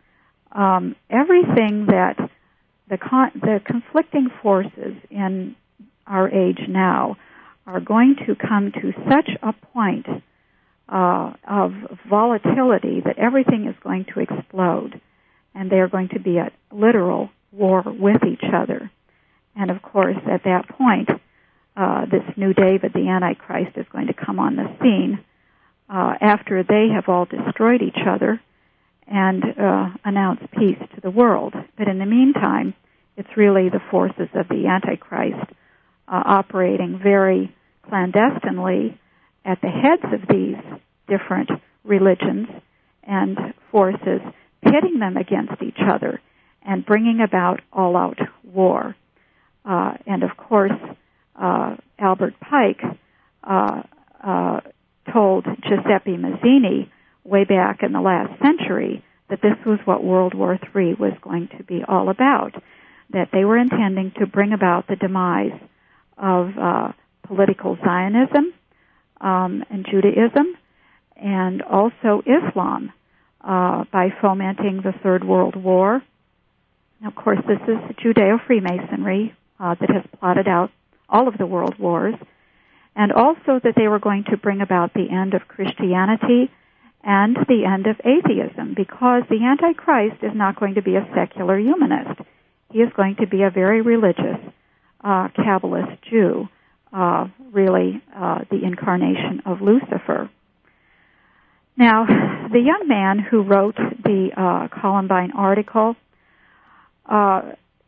um, everything that the con- the conflicting forces in our age now are going to come to such a point uh, of volatility that everything is going to explode, and they are going to be at literal war with each other. And of course, at that point, uh, this new David, the Antichrist, is going to come on the scene uh, after they have all destroyed each other and uh, announce peace to the world. But in the meantime, it's really the forces of the Antichrist uh, operating very clandestinely at the heads of these different religions and forces, pitting them against each other and bringing about all-out war. Uh, and of course, uh, Albert Pike uh, uh, told Giuseppe Mazzini way back in the last century that this was what World War Three was going to be all about, that they were intending to bring about the demise of uh, political Zionism um, and Judaism and also Islam uh, by fomenting the Third World War. Of course, this is Judeo-Freemasonry uh, that has plotted out all of the world wars, and also that they were going to bring about the end of Christianity and the end of atheism, because the Antichrist is not going to be a secular humanist. He is going to be a very religious uh, Kabbalist Jew, uh, really uh, the incarnation of Lucifer. Now, the young man who wrote the uh, Columbine article uh,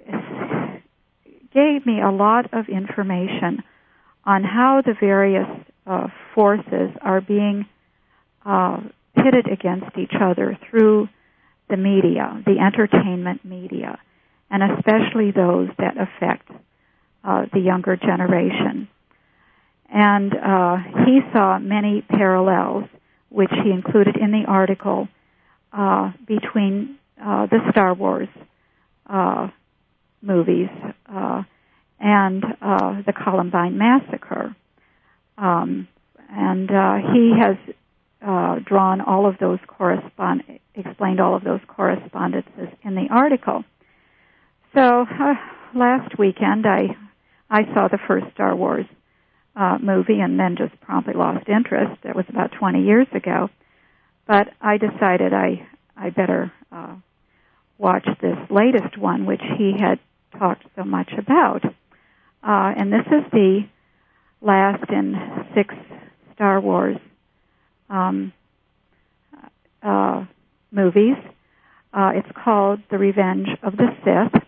gave me a lot of information on how the various uh, forces are being uh, pitted against each other through the media, the entertainment media, and especially those that affect uh, the younger generation. And uh, he saw many parallels, which he included in the article, uh, between uh, the Star Wars uh, movies uh, and uh, the Columbine massacre. Um, and uh, he has uh, drawn all of those correspond, explained all of those correspondences in the article. So uh, last weekend, I I saw the first Star Wars uh, movie, and then just promptly lost interest. That was about twenty years ago. But I decided I I better uh, watch this latest one, which he had talked so much about. Uh, and this is the last in six Star Wars um, uh, movies. Uh, it's called The Revenge of the Sith.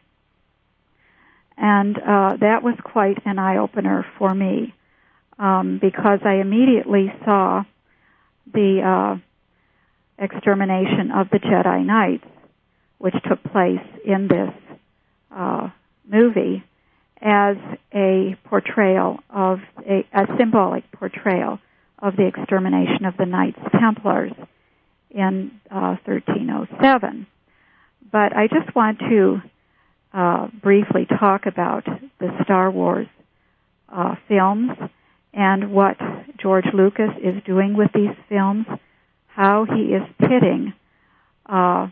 And uh, that was quite an eye-opener for me um, because I immediately saw the uh, extermination of the Jedi Knights, which took place in this uh, movie, as a portrayal of a, a symbolic portrayal of the extermination of the Knights Templars in uh, thirteen oh seven. But I just want to uh, briefly talk about the Star Wars uh, films and what George Lucas is doing with these films, how he is pitting uh,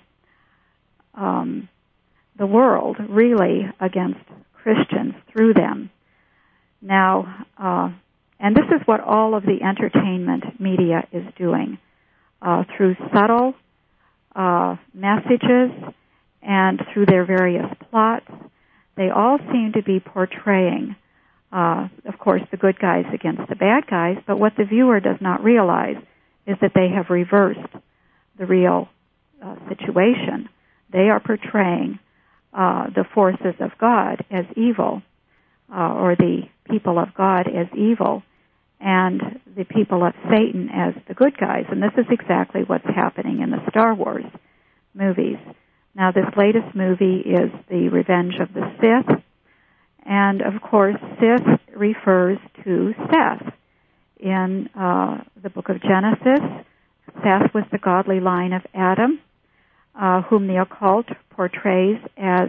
um, the world really against Christians through them. Now, uh, and this is what all of the entertainment media is doing uh, through subtle uh, messages and through their various plots. They all seem to be portraying, uh, of course, the good guys against the bad guys, but what the viewer does not realize is that they have reversed the real uh, situation. They are portraying uh, the forces of God as evil, uh, or the people of God as evil, and the people of Satan as the good guys. And this is exactly what's happening in the Star Wars movies. Now, this latest movie is The Revenge of the Sith, and of course, Sith refers to Seth. In uh, the book of Genesis, Seth was the godly line of Adam, uh, whom the occult portrays as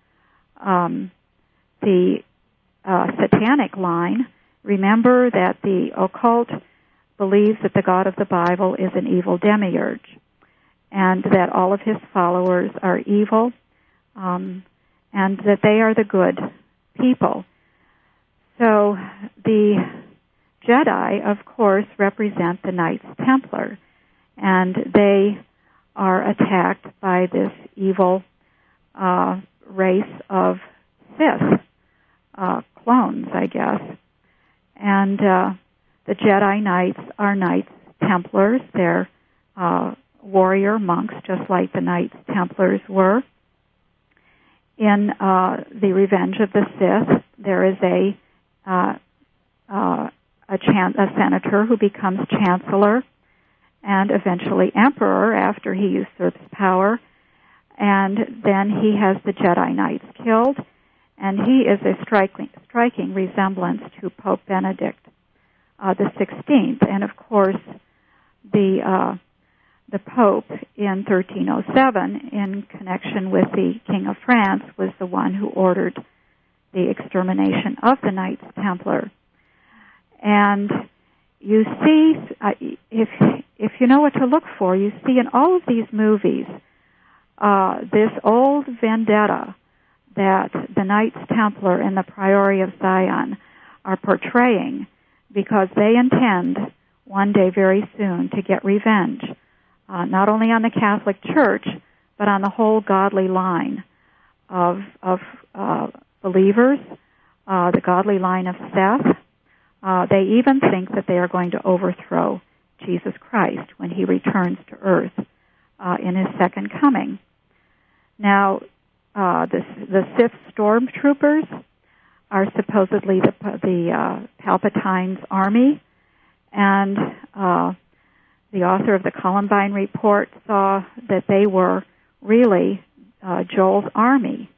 um, the uh, satanic line. Remember that the occult believes that the God of the Bible is an evil demiurge. and that all of his followers are evil, um, and that they are the good people. So the Jedi, of course, represent the Knights Templar, and they are attacked by this evil uh, race of Sith uh, clones, I guess. And uh, the Jedi Knights are Knights Templars. They're uh, warrior monks, just like the Knights Templars were. In uh, The Revenge of the Sith, there is a uh, uh, a, chan- a senator who becomes chancellor and eventually emperor after he usurps power. And then he has the Jedi Knights killed, and he is a striking, striking resemblance to Pope Benedict uh, the sixteenth. And of course, the uh, the Pope in thirteen oh seven, in connection with the King of France, was the one who ordered the extermination of the Knights Templar. And you see, uh, if if you know what to look for, you see in all of these movies uh, this old vendetta that the Knights Templar and the Priory of Zion are portraying, because they intend one day very soon to get revenge, uh, not only on the Catholic Church, but on the whole godly line of of uh, believers, uh, the godly line of Seth. Uh, they even think that they are going to overthrow Jesus Christ when he returns to earth uh, in his second coming. Now, uh, the, the Sith stormtroopers are supposedly the, the uh, Palpatine's army, and uh, the author of the Columbine Report saw that they were really uh, Joel's army.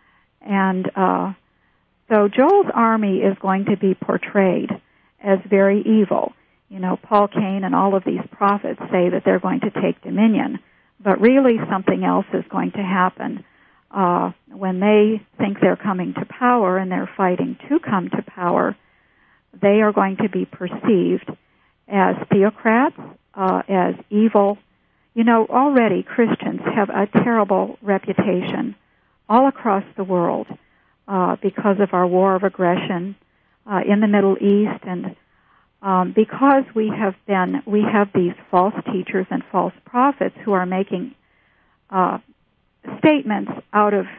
And uh, so Joel's army is going to be portrayed as very evil. You know, Paul Cain and all of these prophets say that they're going to take dominion, but really something else is going to happen. Uh, when they think they're coming to power and they're fighting to come to power, they are going to be perceived as theocrats, uh, as evil. You know, already Christians have a terrible reputation all across the world uh, because of our war of aggression uh, in the Middle East, and um, because we have been, we have these false teachers and false prophets who are making uh, statements out of,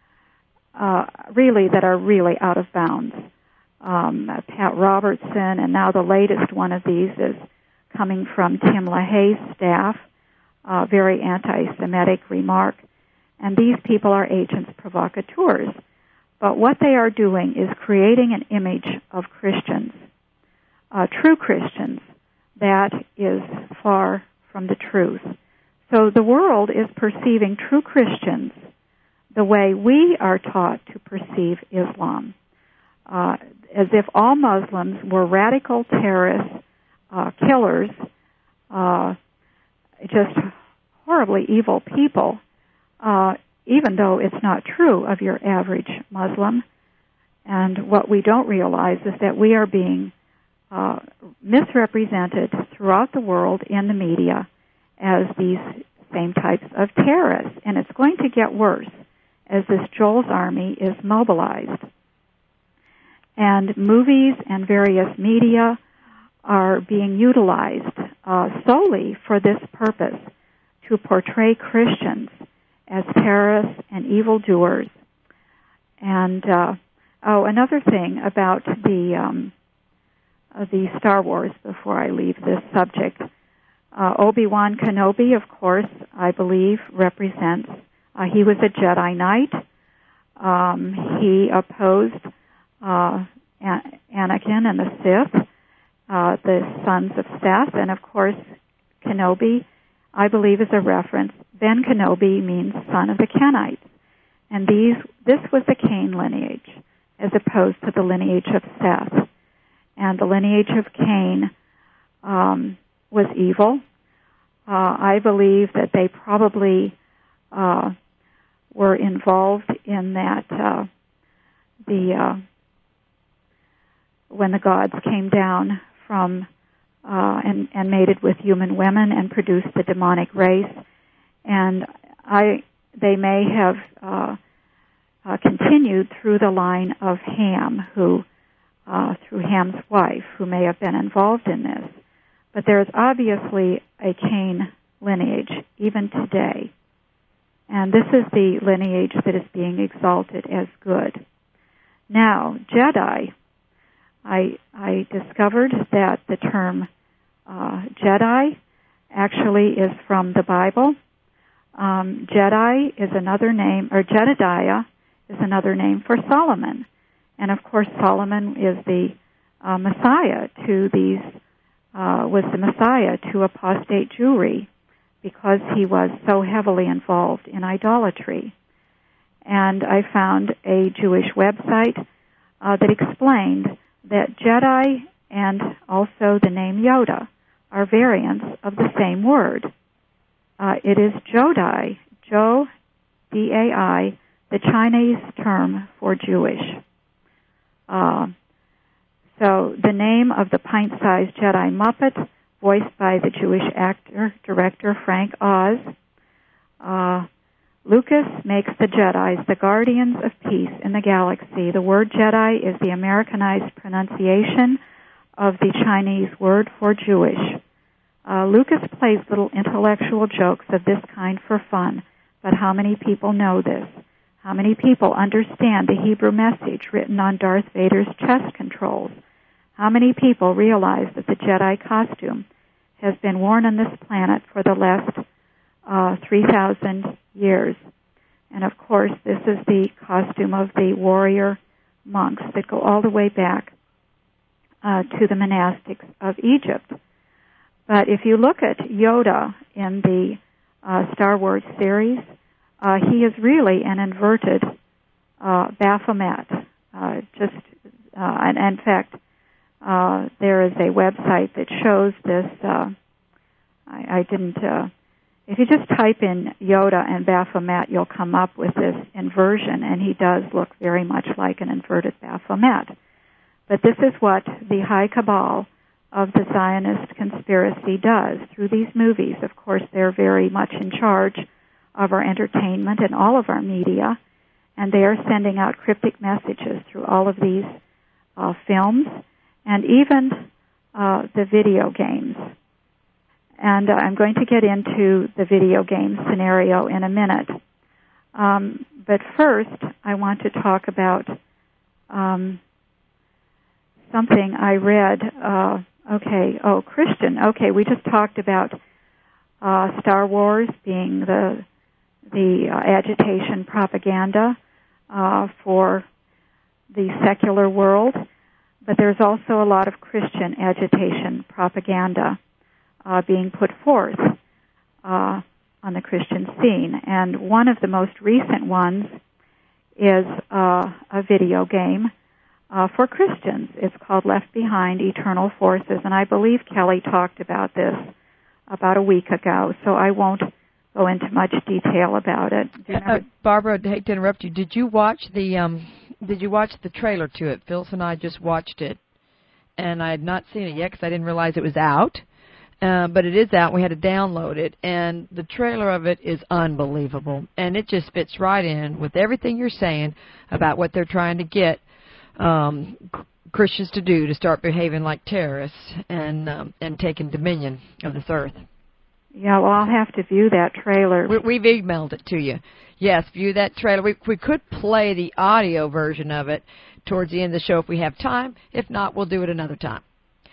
uh, really, that are really out of bounds. Um, Pat Robertson, and now the latest one of these is coming from Tim LaHaye's staff, a very anti-Semitic remark. And these people are agents provocateurs. But what they are doing is creating an image of Christians, uh, true Christians, that is far from the truth. So the world is perceiving true Christians the way we are taught to perceive Islam, uh, as if all Muslims were radical terrorists, uh, killers, uh, just horribly evil people, uh, even though it's not true of your average Muslim. And what we don't realize is that we are being uh, misrepresented throughout the world in the media as these same types of terrorists. And it's going to get worse as this Joel's army is mobilized. And movies and various media are being utilized uh, solely for this purpose, to portray Christians as terrorists and evildoers. And, uh, oh, another thing about the, um, uh, the Star Wars, before I leave this subject, uh, Obi-Wan Kenobi, of course, I believe represents, uh, he was a Jedi Knight. Um, he opposed uh, An- Anakin and the Sith, uh, the sons of Seth, and of course, Kenobi, I believe, is a reference. Ben Kenobi means son of the Kenites. And these, this was the Cain lineage, as opposed to the lineage of Seth. And the lineage of Cain um, was evil. Uh, I believe that they probably uh, were involved in that, uh, the uh, when the gods came down from Uh, and, and mated with human women and produced the demonic race. and I they may have uh, uh, continued through the line of Ham, who uh, through Ham's wife, who may have been involved in this. But there is obviously a Cain lineage even today, and this is the lineage that is being exalted as good. Now, Jedi, I I discovered that the term uh, Jedi actually is from the Bible. Um, Jedi is another name, or Jedediah is another name for Solomon. And of course, Solomon is the uh, Messiah to these, uh, was the Messiah to apostate Jewry because he was so heavily involved in idolatry. And I found a Jewish website uh, that explained that Jedi and also the name Yoda are variants of the same word. Uh, it is Jodai, Jo, D A I, the Chinese term for Jewish. Uh, so the name of the pint-sized Jedi Muppet, voiced by the Jewish actor, director Frank Oz. Uh, Lucas makes the Jedis the guardians of peace in the galaxy. The word Jedi is the Americanized pronunciation of the Chinese word for Jewish. Uh, Lucas plays little intellectual jokes of this kind for fun, but how many people know this? How many people understand the Hebrew message written on Darth Vader's chest controls? How many people realize that the Jedi costume has been worn on this planet for the last uh, three thousand years? And of course, this is the costume of the warrior monks that go all the way back uh, to the monastics of Egypt. But if you look at Yoda in the uh, Star Wars series, uh, he is really an inverted uh, Baphomet. Uh, just, uh, and in fact, uh, there is a website that shows this. Uh, I, I didn't. Uh, if you just type in Yoda and Baphomet, you'll come up with this inversion, and he does look very much like an inverted Baphomet. But this is what the High Cabal of the Zionist conspiracy does through these movies. Of course, they're very much in charge of our entertainment and all of our media, and they are sending out cryptic messages through all of these uh, films and even uh, the video games. And uh, I'm going to get into the video game scenario in a minute. Um, but first, I want to talk about um, something I read. Uh, okay, oh, Christian. Okay, we just talked about uh, Star Wars being the the uh, agitation propaganda uh, for the secular world, but there's also a lot of Christian agitation propaganda uh, being put forth uh, on the Christian scene. And one of the most recent ones is uh, a video game uh, for Christians. It's called Left Behind: Eternal Forces, and I believe Kelly talked about this about a week ago, so I won't go into much detail about it. Uh, Barbara, I hate to interrupt you. Did you watch the um, Did you watch the trailer to it? Phyllis and I just watched it, and I had not seen it yet because I didn't realize it was out. Uh, but it is out. We had to download it, and the trailer of it is unbelievable, and it just fits right in with everything you're saying about what they're trying to get um, Christians to do, to start behaving like terrorists and um, and taking dominion of this earth. Yeah, well, I'll have to view that trailer. We, we've emailed it to you. Yes, view that trailer. We, we could play the audio version of it towards the end of the show if we have time. If not, we'll do it another time.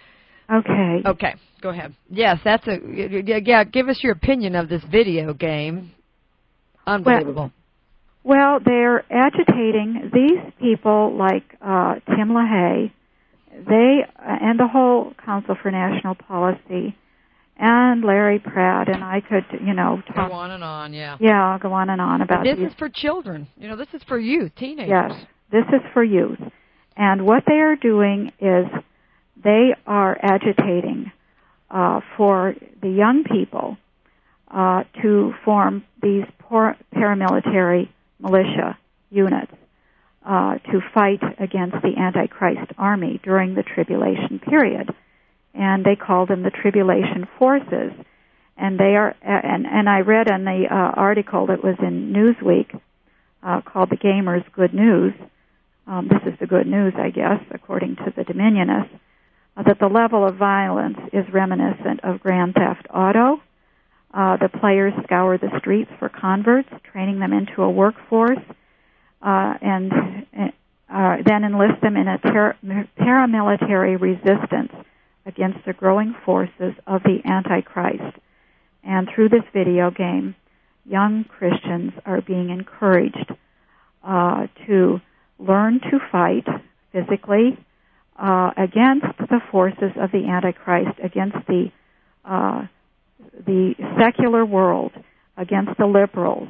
Okay. Okay, go ahead. Yes, that's a, yeah, give us your opinion of this video game. Unbelievable. Well, well they're agitating these people like uh, Tim LaHaye, they, uh, and the whole Council for National Policy, and Larry Pratt, and I could, you know, talk. Go on and on, yeah. Yeah, I'll go on and on about this. This these. is for children. You know, this is for youth, teenagers. Yes, this is for youth. And what they are doing is they are agitating uh, for the young people uh, to form these por- paramilitary militia units uh, to fight against the Antichrist army during the tribulation period. And they call them the tribulation forces. and they are. And and I read in the uh, article that was in Newsweek uh, called "The Gamers' Good News." Um, this is the good news, I guess, according to the Dominionists, uh, that the level of violence is reminiscent of Grand Theft Auto. Uh, the players scour the streets for converts, training them into a workforce, uh, and uh, then enlist them in a ter- paramilitary resistance against the growing forces of the Antichrist. And through this video game, young Christians are being encouraged uh, to learn to fight physically uh, against the forces of the Antichrist, against the uh, the secular world, against the liberals.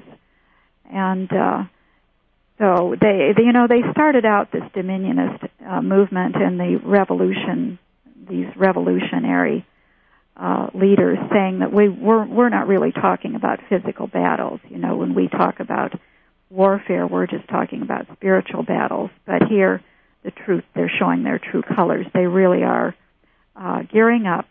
And uh, so they, they, you know, they started out this Dominionist uh, movement in the revolution, these revolutionary uh, leaders saying that we, we're, we're not really talking about physical battles. You know, when we talk about warfare, we're just talking about spiritual battles. But here, the truth, they're showing their true colors. They really are uh, gearing up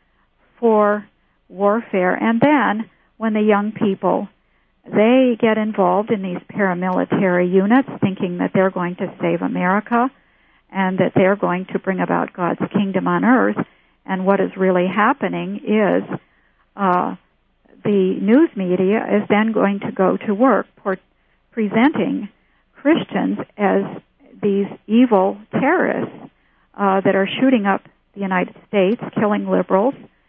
for warfare. And then when the young people, they get involved in these paramilitary units thinking that they're going to save America and that they're going to bring about God's kingdom on earth, and what is really happening is uh, the news media is then going to go to work for presenting Christians as these evil terrorists uh, that are shooting up the United States, killing liberals,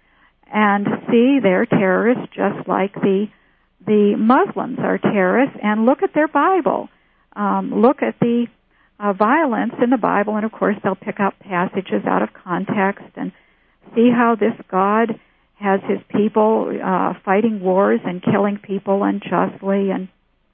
and see they're terrorists just like the the Muslims are terrorists, and look at their Bible. Um, look at the uh, violence in the Bible, and of course they'll pick up passages out of context and see how this God has his people uh, fighting wars and killing people unjustly. And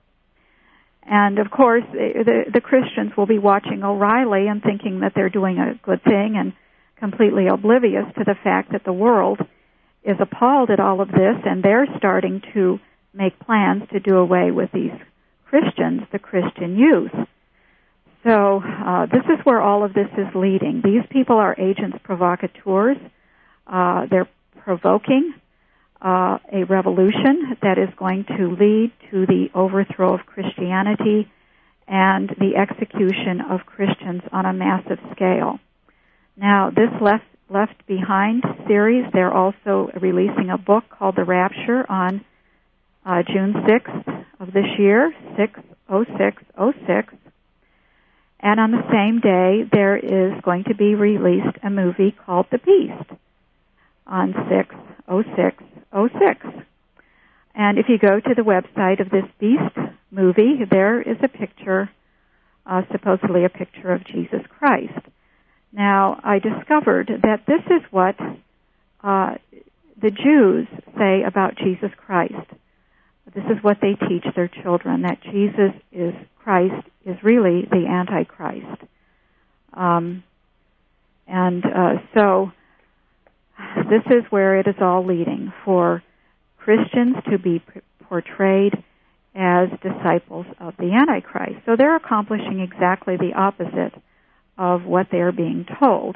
and of course the, the Christians will be watching O'Reilly and thinking that they're doing a good thing and completely oblivious to the fact that the world is appalled at all of this, and they're starting to make plans to do away with these Christians, the Christian youth. So uh, this is where all of this is leading. These people are agents provocateurs. Uh, they're provoking uh, a revolution that is going to lead to the overthrow of Christianity and the execution of Christians on a massive scale. Now, this left Left Behind series, they're also releasing a book called The Rapture on uh, June sixth of this year, six oh six oh six. And on the same day, there is going to be released a movie called The Beast on six oh six oh six. And if you go to the website of this Beast movie, there is a picture, uh, supposedly a picture of Jesus Christ. Now, I discovered that this is what uh, the Jews say about Jesus Christ. This is what they teach their children, that Jesus is Christ is really the Antichrist. Um, and uh, so this is where it is all leading, for Christians to be p- portrayed as disciples of the Antichrist. So they're accomplishing exactly the opposite of what they are being told.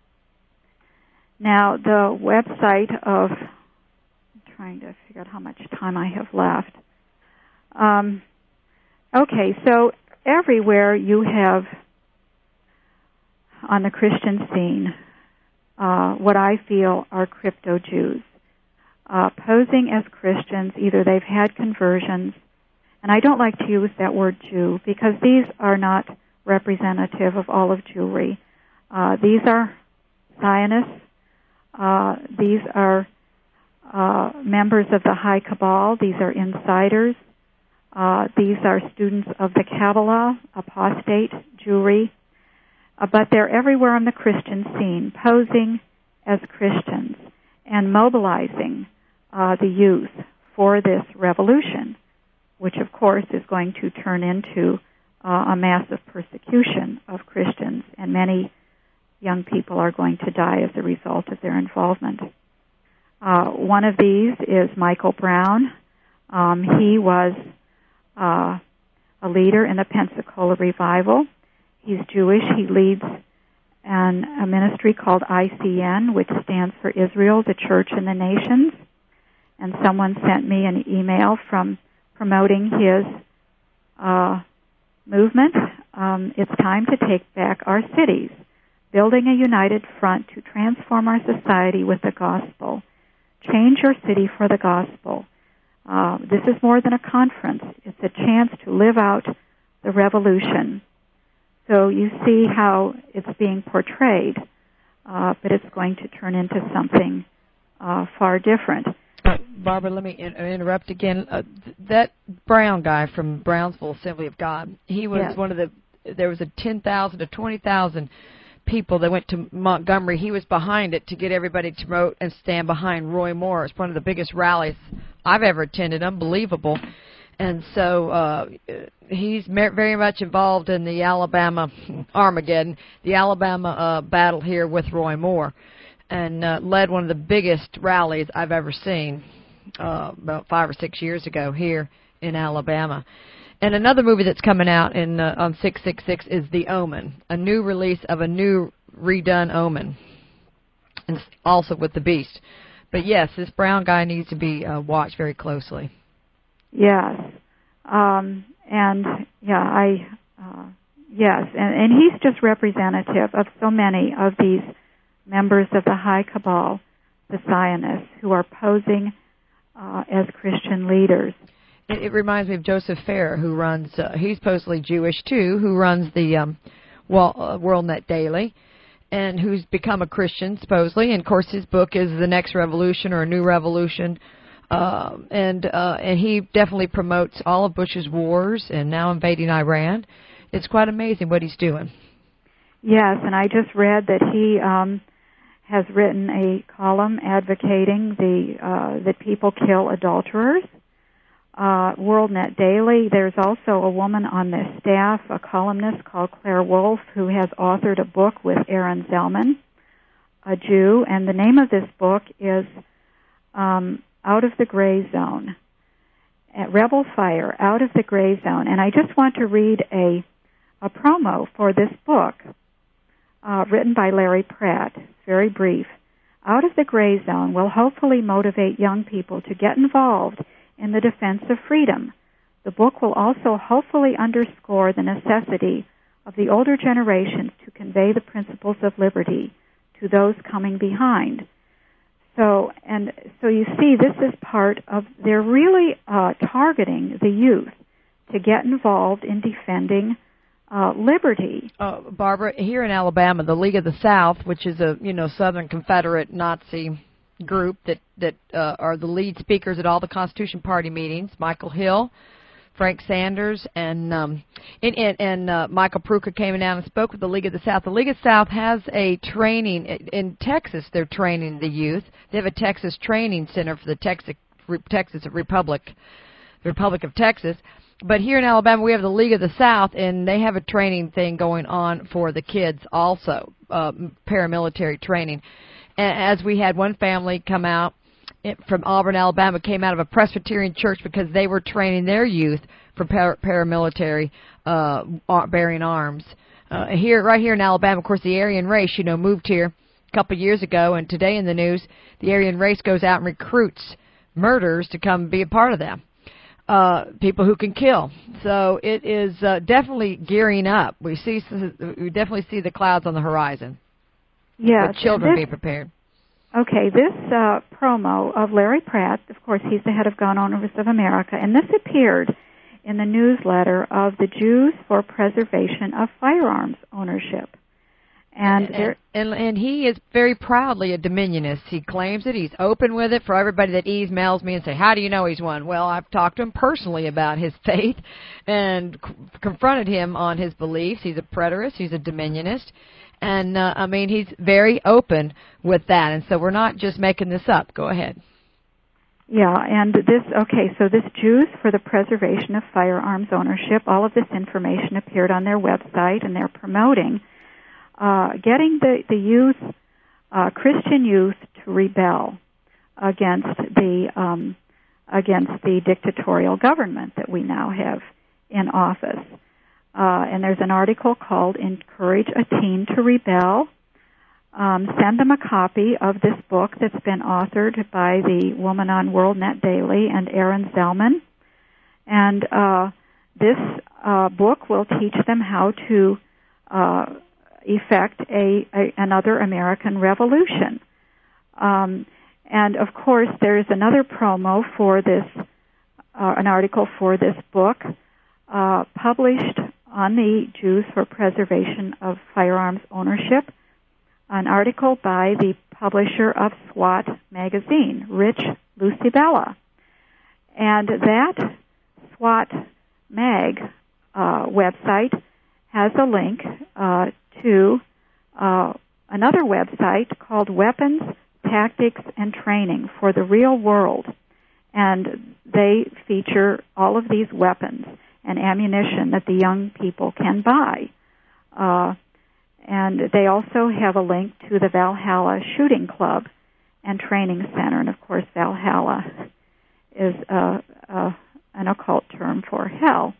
Now, the website of, I'm trying to figure out how much time I have left. Um, okay, so everywhere you have on the Christian scene uh, what I feel are crypto Jews uh, posing as Christians. Either they've had conversions, and I don't like to use that word Jew because these are not representative of all of Jewry. Uh, these are Zionists. Uh, these are uh, members of the High Cabal. These are insiders. Uh, these are students of the Kabbalah, apostate Jewry. Uh, but they're everywhere on the Christian scene, posing as Christians and mobilizing uh, the youth for this revolution, which, of course, is going to turn into Uh, a massive persecution of Christians, and many young people are going to die as a result of their involvement. Uh, one of these is Michael Brown. Um, he was uh, a leader in the Pensacola Revival. He's Jewish. He leads an, a ministry called I C N, which stands for Israel, the Church, and the Nations. and someone sent me an email from promoting his uh, movement. Um, it's time to take back our cities, building a united front to transform our society with the gospel. Change your city for the gospel. Uh, this is more than a conference. It's a chance to live out the revolution. So you see how it's being portrayed, uh, but it's going to turn into something uh, far different. Uh, Barbara, let me in- interrupt again. Uh, th- that Brown guy from Brownsville Assembly of God, he was Yes. one of the, there was a ten thousand to twenty thousand people that went to Montgomery. He was behind it to get everybody to vote and stand behind Roy Moore. It's one of the biggest rallies I've ever attended. Unbelievable. And so uh, he's very much involved in the Alabama Armageddon, the Alabama uh, battle here with Roy Moore, and uh, led one of the biggest rallies I've ever seen uh, about five or six years ago here in Alabama. And another movie that's coming out in uh, on six six six is The Omen, a new release of a new redone Omen, and also with the Beast. But yes, this Brown guy needs to be uh, watched very closely. Yes, um, and yeah, I uh, yes, and, and he's just representative of so many of these members of the high cabal, the Zionists, who are posing uh, as Christian leaders. It, it reminds me of Joseph Fair, who runs. Uh, he's supposedly Jewish too, who runs the um, well, uh, WorldNet Daily, and who's become a Christian supposedly. And of course, his book is The Next Revolution or A New Revolution. Uh, and uh, and he definitely promotes all of Bush's wars and now invading Iran. It's quite amazing what he's doing. Yes, and I just read that he um, has written a column advocating the uh, that people kill adulterers. Uh, WorldNet Daily, there's also a woman on the staff, a columnist called Claire Wolfe, who has authored a book with Aaron Zellman, a Jew, and the name of this book is Um, Out of the Gray Zone, at Rebel Fire, Out of the Gray Zone. And I just want to read a, a promo for this book uh, written by Larry Pratt. It's very brief. Out of the Gray Zone will hopefully motivate young people to get involved in the defense of freedom. The book will also hopefully underscore the necessity of the older generations to convey the principles of liberty to those coming behind. So, and so you see, this is part of, they're really uh, targeting the youth to get involved in defending uh, liberty. Uh, Barbara, here in Alabama, the League of the South, which is a you know Southern Confederate Nazi group that that uh, are the lead speakers at all the Constitution Party meetings, Michael Hill, Frank Sanders, and um, and, and, and uh, Michael Pruka came down and spoke with the League of the South. The League of the South has a training in Texas. They're training the youth. They have a Texas training center for the Texas Texas Republic, the Republic of Texas. But here in Alabama, we have the League of the South, and they have a training thing going on for the kids also, uh, paramilitary training. And as we had one family come out from Auburn, Alabama, came out of a Presbyterian church because they were training their youth for par- paramilitary uh, bearing arms. Uh, here, right here in Alabama, of course, the Aryan race, you know, moved here a couple of years ago, and today in the news, the Aryan race goes out and recruits murderers to come be a part of them, uh, people who can kill. So it is uh, definitely gearing up. We see, we definitely see the clouds on the horizon. Yes, with children this, be prepared. Okay, this uh, promo of Larry Pratt, of course, he's the head of Gun Owners of America, and this appeared in the newsletter of the Jews for Preservation of Firearms Ownership. And, and, and, and he is very proudly a Dominionist. He claims it. He's open with it for everybody that emails me and say, how do you know he's one? Well, I've talked to him personally about his faith and c- confronted him on his beliefs. He's a preterist. He's a Dominionist. And, uh, I mean, he's very open with that. And so we're not just making this up. Go ahead. Yeah, and this, okay, so this Jews for the Preservation of Firearms Ownership, all of this information appeared on their website, and they're promoting uh, getting the, the youth, uh, Christian youth, to rebel against the um, against the dictatorial government that we now have in office. Uh, and there's an article called Encourage a Teen to Rebel. um, send them a copy of this book that's been authored by the woman on WorldNet Daily and Aaron Zellman. And uh, this uh, book will teach them how to uh, effect a, a another American Revolution. Um, and of course, there's another promo for this, uh, an article for this book uh, published on the Jews for Preservation of Firearms Ownership, an article by the publisher of SWAT magazine, Rich Lucibella. And that SWAT mag uh, website has a link uh, to uh, another website called Weapons, Tactics, and Training for the Real World. And they feature all of these weapons and ammunition that the young people can buy. Uh, and they also have a link to the Valhalla Shooting Club and Training Center. And, of course, Valhalla is uh, uh, an occult term for hell.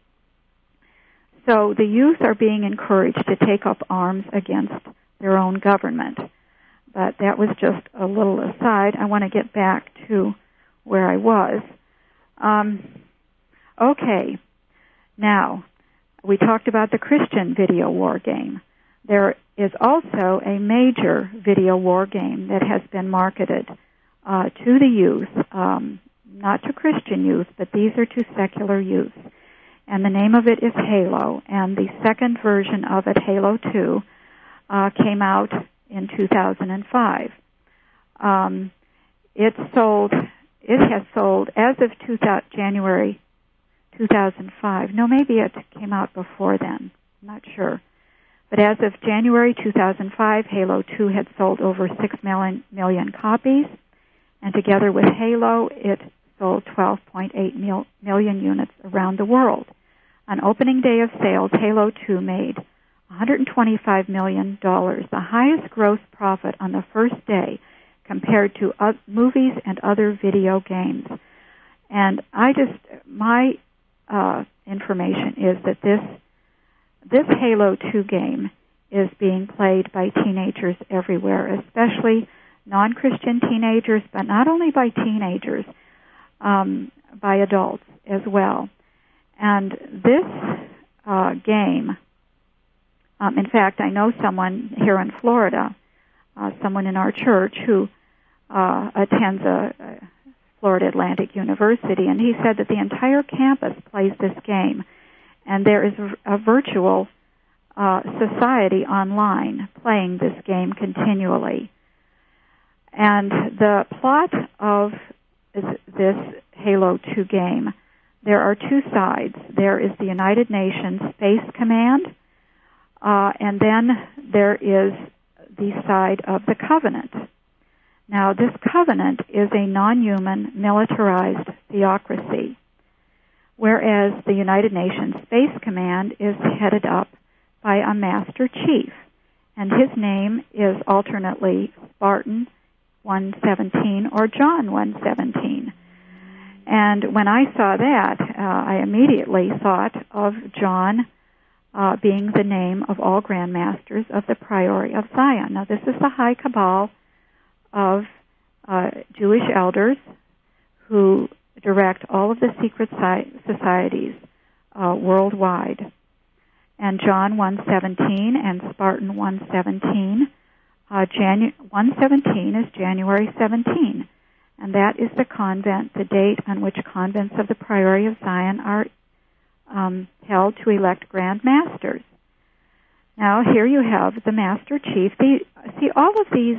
So the youth are being encouraged to take up arms against their own government. But that was just a little aside. I want to get back to where I was. Um, okay. Now, we talked about the Christian video war game. There is also a major video war game that has been marketed uh, to the youth, um, not to Christian youth, but these are to secular youth. And the name of it is Halo, and the second version of it, Halo two, uh, came out in two thousand five. Um, it sold, it has sold as of two thousand, January two thousand five. No, maybe it came out before then. I'm not sure. But as of January two thousand five, Halo two had sold over six million, million copies, and together with Halo, it sold twelve point eight mil, million units around the world. On opening day of sales, Halo two made one hundred twenty-five million dollars, the highest gross profit on the first day compared to uh, movies and other video games. And I just, my uh, information is that this this Halo two game is being played by teenagers everywhere, especially non-Christian teenagers, but not only by teenagers, um, by adults as well. And this uh, game, um, in fact, I know someone here in Florida, uh, someone in our church who uh, attends a, a Florida Atlantic University, and he said that the entire campus plays this game, and there is a, a virtual uh, society online playing this game continually. And the plot of this Halo two game, there are two sides. There is the United Nations Space Command, uh, and then there is the side of the Covenant. Now, this Covenant is a non-human, militarized theocracy, whereas the United Nations Space Command is headed up by a Master Chief, and his name is alternately Spartan one seventeen or John one seventeen. And when I saw that, uh, I immediately thought of John uh, being the name of all Grand Masters of the Priory of Zion. Now, this is the high cabal of uh, Jewish elders who direct all of the secret societies uh, worldwide. And John one seventeen and Spartan one seventeen, uh, Janu- one seventeen is January seventeenth. And that is the convent, the date on which convents of the Priory of Zion are um, held to elect Grand Masters. Now, here you have the Master Chief. The, see, all of these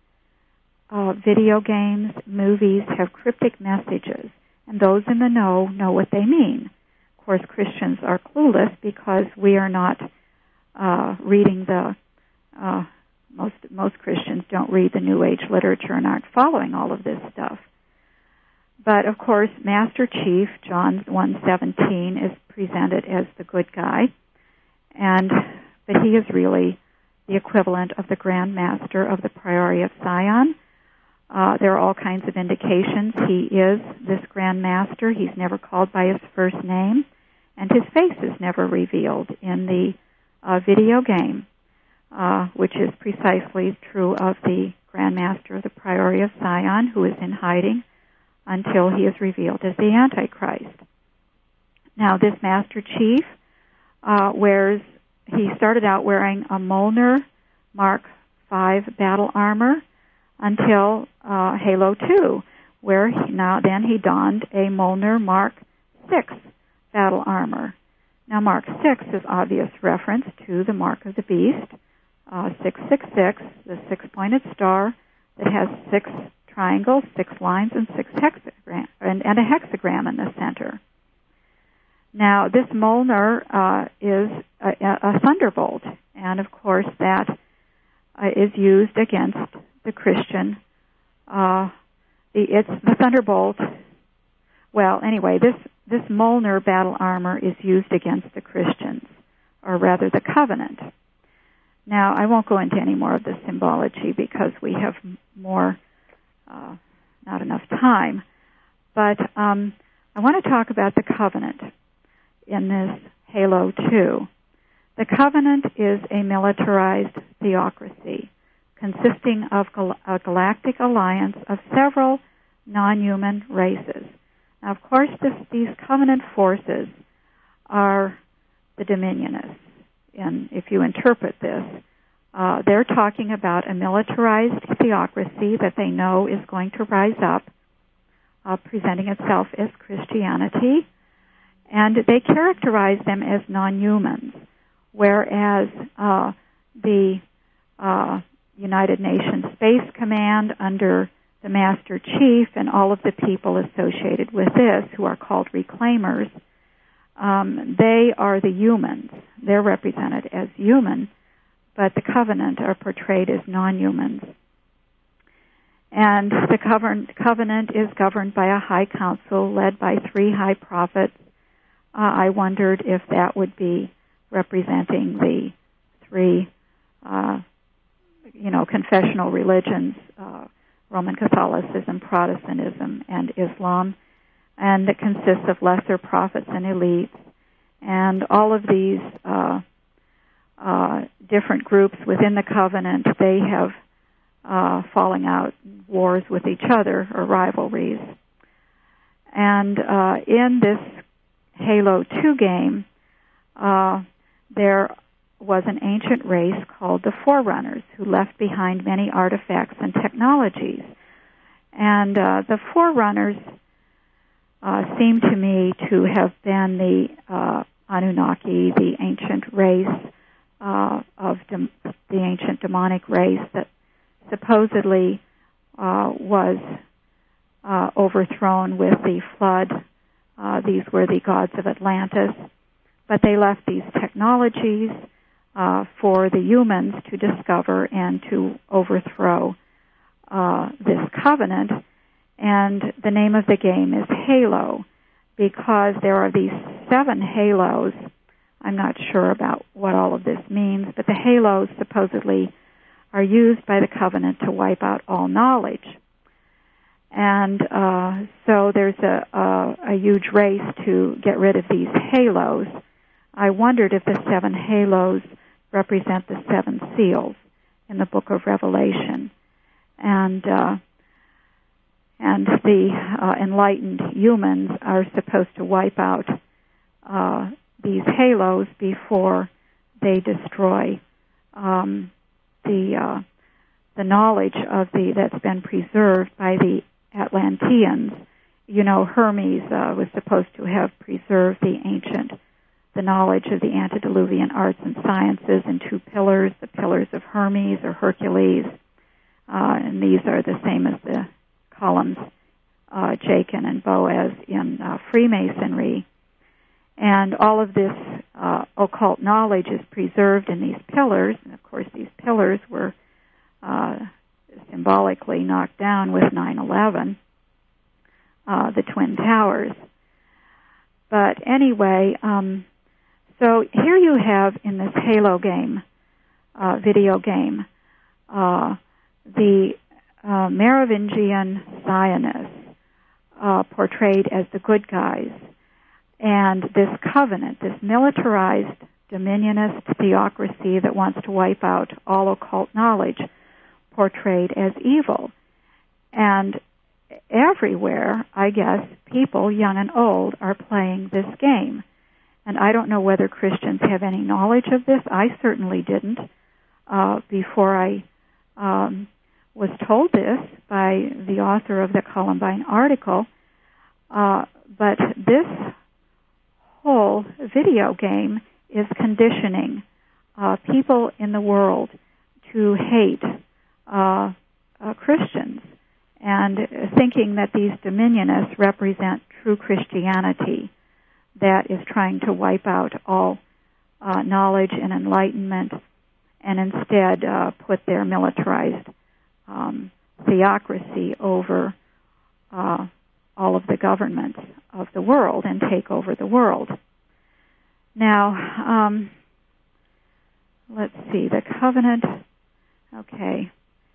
uh, video games, movies have cryptic messages, and those in the know know what they mean. Of course, Christians are clueless because we are not uh, reading the... Uh, Most most Christians don't read the New Age literature and aren't following all of this stuff. But, of course, Master Chief, John one seventeen, is presented as the good guy, and but he is really the equivalent of the Grand Master of the Priory of Zion. Uh, there are all kinds of indications he is this Grand Master. He's never called by his first name, and his face is never revealed in the uh, video game. uh, which is precisely true of the Grand Master of the Priory of Sion, who is in hiding until he is revealed as the Antichrist. Now, this Master Chief uh, wears, he started out wearing a Molnar Mark five battle armor until uh, Halo two, where he, now then he donned a Molnar Mark six battle armor. Now, Mark six is obvious reference to the Mark of the Beast, uh, six six six, the six-pointed star that has six triangles, six lines, and six hexagram, and, and a hexagram in the center. Now, this Molnar uh, is a, a thunderbolt, and of course that uh, is used against the Christian. Uh, the, it's the thunderbolt. Well, anyway, this this Molnar battle armor is used against the Christians, or rather the covenant. Now, I won't go into any more of the symbology because we have more, uh, not enough time. But um, I want to talk about the covenant in this Halo two. The covenant is a militarized theocracy consisting of gal- a galactic alliance of several non-human races. Now, of course, this, these covenant forces are the Dominionists. And if you interpret this, uh, they're talking about a militarized theocracy that they know is going to rise up, uh, presenting itself as Christianity. And they characterize them as non-humans, whereas uh, the uh, United Nations Space Command under the Master Chief and all of the people associated with this, who are called reclaimers, um, they are the humans. They're represented as human, but the covenant are portrayed as non-humans. And the govern- covenant is governed by a high council led by three high prophets. Uh, I wondered if that would be representing the three, uh, you know, confessional religions, uh, Roman Catholicism, Protestantism, and Islam, and that consists of lesser prophets and elites. And all of these uh, uh, different groups within the covenant, they have uh, falling out wars with each other, or rivalries. And uh, in this Halo two game, uh, there was an ancient race called the Forerunners who left behind many artifacts and technologies. And uh, the Forerunners uh, seem to me to have been the uh, Anunnaki, the ancient race uh, of dem- the ancient demonic race that supposedly uh, was uh, overthrown with the flood. Uh, these were the gods of Atlantis. But they left these technologies uh, for the humans to discover and to overthrow uh, this covenant. And the name of the game is Halo, because there are these seven halos. I'm not sure about what all of this means, but the halos supposedly are used by the covenant to wipe out all knowledge. And uh, so there's a, a, a huge race to get rid of these halos. I wondered if the seven halos represent the seven seals in the book of Revelation. And uh, and the uh, enlightened humans are supposed to wipe out uh, these halos before they destroy um, the uh, the knowledge of the that's been preserved by the Atlanteans. You know, Hermes uh, was supposed to have preserved the ancient, the knowledge of the antediluvian arts and sciences in two pillars, the pillars of Hermes or Hercules, uh, and these are the same as the columns, uh, Jachin and Boaz in uh, Freemasonry. And all of this uh, occult knowledge is preserved in these pillars, and of course these pillars were uh, symbolically knocked down with nine eleven, uh, the Twin Towers. But anyway, um, so here you have in this Halo game, uh, video game, uh, the uh, Merovingian Zionists uh, portrayed as the good guys, and this covenant, this militarized dominionist theocracy that wants to wipe out all occult knowledge, portrayed as evil. And everywhere, I guess, people, young and old, are playing this game. And I don't know whether Christians have any knowledge of this. I certainly didn't uh, before I um, was told this by the author of the Columbine article. Uh, but this whole video game is conditioning uh, people in the world to hate uh, uh, Christians, and thinking that these dominionists represent true Christianity that is trying to wipe out all uh, knowledge and enlightenment, and instead uh, put their militarized um, theocracy over uh, all of the governments of the world and take over the world. Now, um, let's see, the covenant. Okay.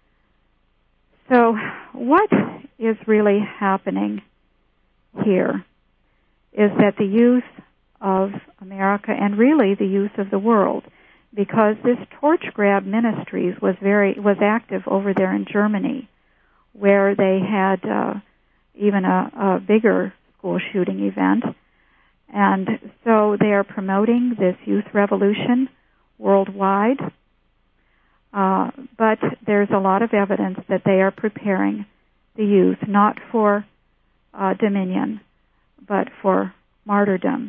So what is really happening here is that the youth of America, and really the youth of the world, because this Torch Grab Ministries was very was active over there in Germany, where they had uh, even a, a bigger school shooting event. And so they are promoting this youth revolution worldwide. Uh, but there's a lot of evidence that they are preparing the youth not for uh, dominion, but for martyrdom.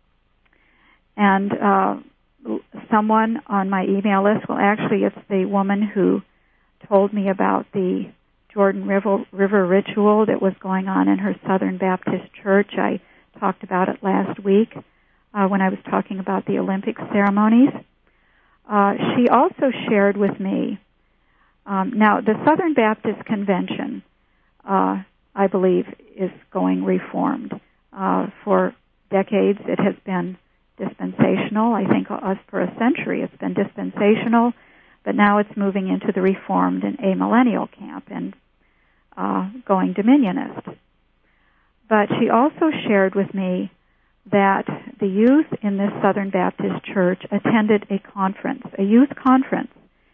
And uh, someone on my email list, well, actually it's the woman who told me about the Jordan River, River ritual that was going on in her Southern Baptist church. I talked about it last week uh, when I was talking about the Olympic ceremonies. Uh, she also shared with me, um, now the Southern Baptist Convention, uh, I believe, is going reformed. Uh, for decades it has been dispensational. I think us for a century it's been dispensational, but now it's moving into the reformed and amillennial camp and uh, going dominionist. But she also shared with me that the youth in this Southern Baptist church attended a conference, a youth conference,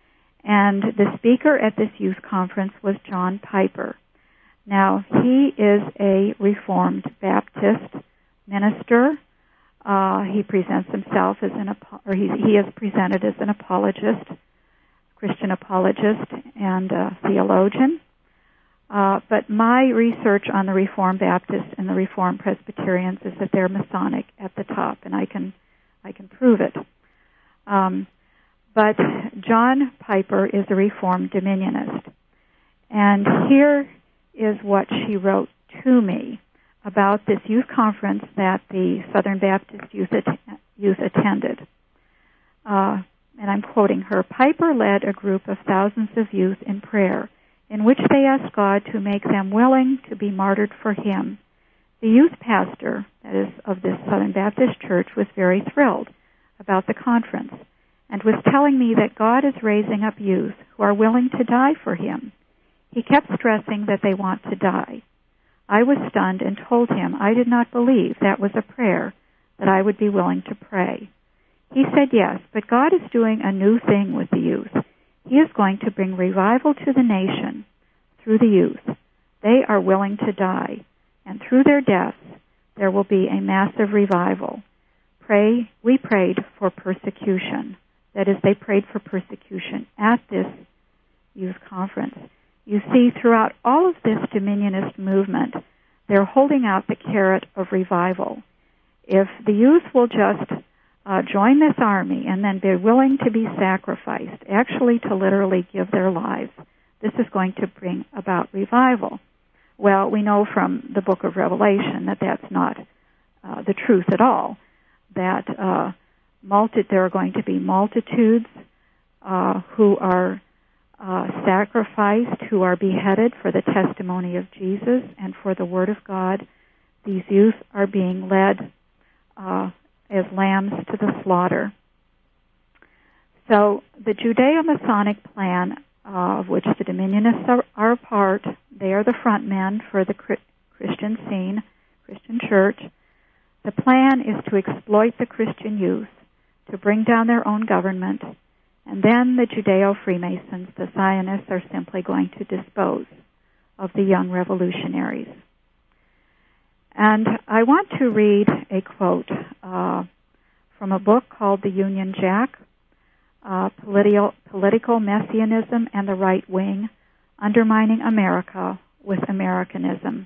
and the speaker at this youth conference was John Piper. Now, he is a Reformed Baptist minister. Uh, he presents himself as an, or he, he is presented as an apologist, Christian apologist, and uh, theologian. Uh, but my research on the Reformed Baptists and the Reformed Presbyterians is that they're Masonic at the top, and I can I can prove it. Um, but John Piper is a Reformed Dominionist, and here is what she wrote to me about this youth conference that the Southern Baptist youth, att- youth attended. Uh, and I'm quoting her. Piper led a group of thousands of youth in prayer, in which they asked God to make them willing to be martyred for Him. The youth pastor, that is, of this Southern Baptist church, was very thrilled about the conference and was telling me that God is raising up youth who are willing to die for Him. He kept stressing that they want to die. I was stunned and told him I did not believe that was a prayer that I would be willing to pray. He said yes, but God is doing a new thing with the youth. He is going to bring revival to the nation through the youth. They are willing to die, and through their deaths there will be a massive revival. Pray, we prayed for persecution. That is, they prayed for persecution at this youth conference. You see, throughout all of this dominionist movement, they're holding out the carrot of revival. If the youth will just uh, join this army and then be willing to be sacrificed, actually to literally give their lives, this is going to bring about revival. Well, we know from the book of Revelation that that's not uh, the truth at all, that uh, multi- there are going to be multitudes uh, who are Uh, sacrificed, who are beheaded for the testimony of Jesus and for the Word of God. These youth are being led uh, as lambs to the slaughter. So the Judeo-Masonic plan, uh, of which the Dominionists are, are a part, they are the front men for the Christian scene, Christian church. The plan is to exploit the Christian youth, to bring down their own government, and then the Judeo-Freemasons, the Zionists, are simply going to dispose of the young revolutionaries. And I want to read a quote uh, from a book called The Union Jack, uh, Political, Political Messianism and the Right Wing, Undermining America with Americanism.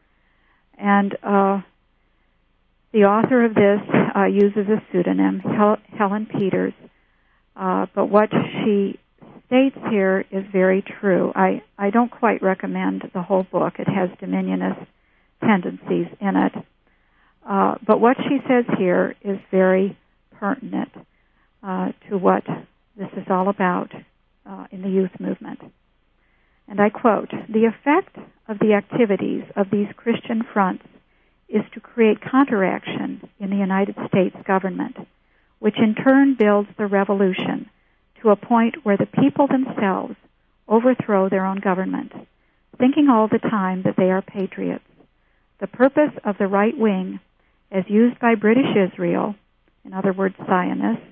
And uh, the author of this uh, uses a pseudonym, Hel- Helen Peters, uh, but what she states here is very true. I, I don't quite recommend the whole book. It has dominionist tendencies in it. Uh, but what she says here is very pertinent uh, to what this is all about uh, in the youth movement. And I quote, "The effect of the activities of these Christian fronts is to create counteraction in the United States government, which in turn builds the revolution to a point where the people themselves overthrow their own government, thinking all the time that they are patriots. The purpose of the right wing, as used by British Israel, in other words, Zionists,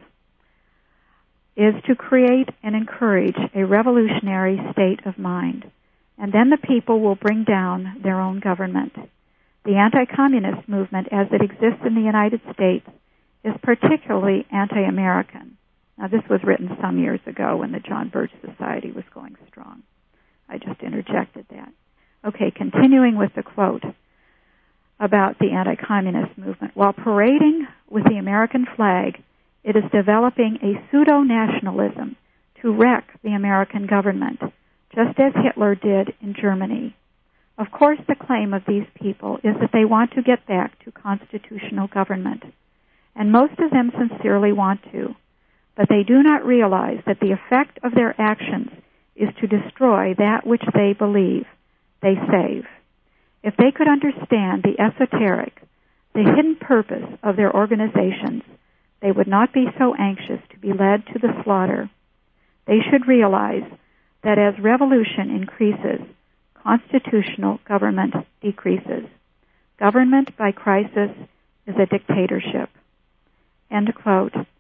is to create and encourage a revolutionary state of mind, and then the people will bring down their own government. The anti-communist movement as it exists in the United States is particularly anti-American." Now, this was written some years ago when the John Birch Society was going strong. I just interjected that. Okay, continuing with the quote about the anti-communist movement. "While parading with the American flag, it is developing a pseudo-nationalism to wreck the American government, just as Hitler did in Germany. Of course, the claim of these people is that they want to get back to constitutional government, and most of them sincerely want to, but they do not realize that the effect of their actions is to destroy that which they believe they save. If they could understand the esoteric, the hidden purpose of their organizations, they would not be so anxious to be led to the slaughter. They should realize that as revolution increases, constitutional government decreases. Government by crisis is a dictatorship." End quote. And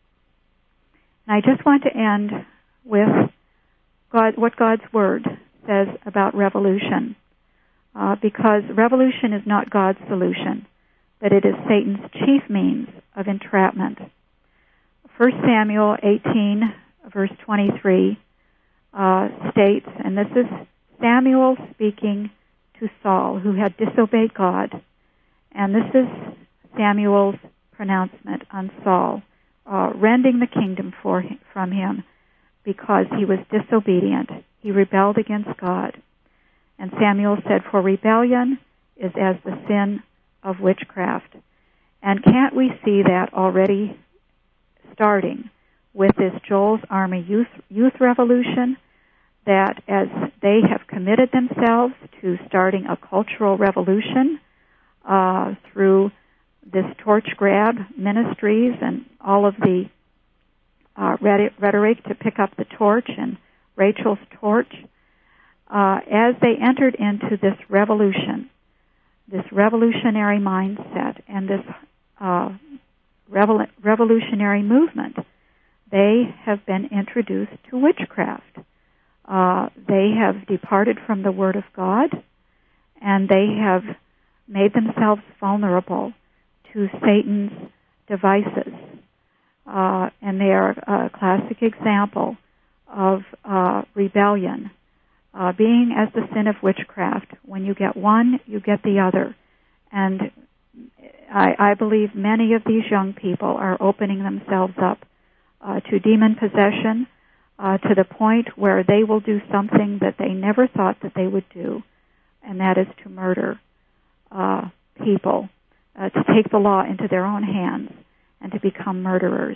I just want to end with God, what God's Word says about revolution, uh, because revolution is not God's solution, but it is Satan's chief means of entrapment. First Samuel eighteen, verse twenty-three, uh, states, and this is Samuel speaking to Saul, who had disobeyed God, and this is Samuel's pronouncement on Saul, uh, rending the kingdom for him, from him because he was disobedient. He rebelled against God. And Samuel said, "For rebellion is as the sin of witchcraft." And can't we see that already starting with this Joel's Army youth, youth revolution, that as they have committed themselves to starting a cultural revolution uh, through this torch grab ministries and all of the uh, rhetoric to pick up the torch and Rachel's torch, uh, as they entered into this revolution, this revolutionary mindset and this uh, revol- revolutionary movement, they have been introduced to witchcraft. Uh, they have departed from the Word of God, and they have made themselves vulnerable to Satan's devices. Uh, and they are a classic example of uh, rebellion, uh, being as the sin of witchcraft. When you get one, you get the other. And I, I believe many of these young people are opening themselves up uh, to demon possession, Uh, to the point where they will do something that they never thought that they would do, and that is to murder uh, people, uh, to take the law into their own hands and to become murderers.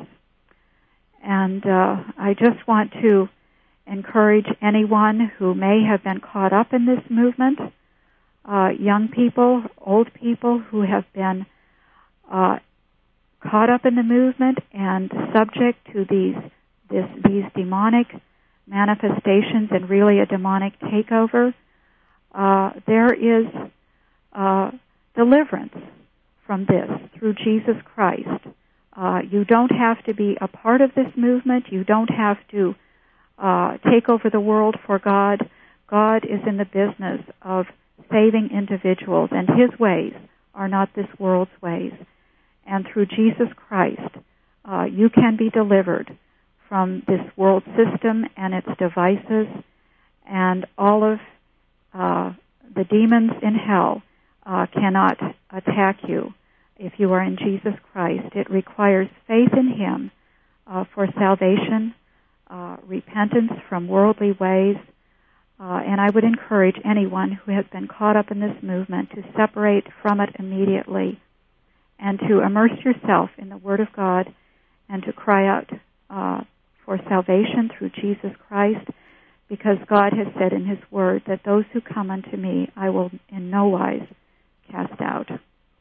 And uh, I just want to encourage anyone who may have been caught up in this movement, uh, young people, old people who have been uh, caught up in the movement and subject to these This, these demonic manifestations and really a demonic takeover, uh, there is uh, deliverance from this through Jesus Christ. Uh, you don't have to be a part of this movement. You don't have to uh, take over the world for God. God is in the business of saving individuals, and His ways are not this world's ways. And through Jesus Christ, uh, you can be delivered from this world system and its devices, and all of uh, the demons in hell uh, cannot attack you if you are in Jesus Christ. It requires faith in Him uh, for salvation, uh, repentance from worldly ways, uh, and I would encourage anyone who has been caught up in this movement to separate from it immediately and to immerse yourself in the Word of God and to cry out uh, for salvation through Jesus Christ, because God has said in His Word that those who come unto me I will in no wise cast out.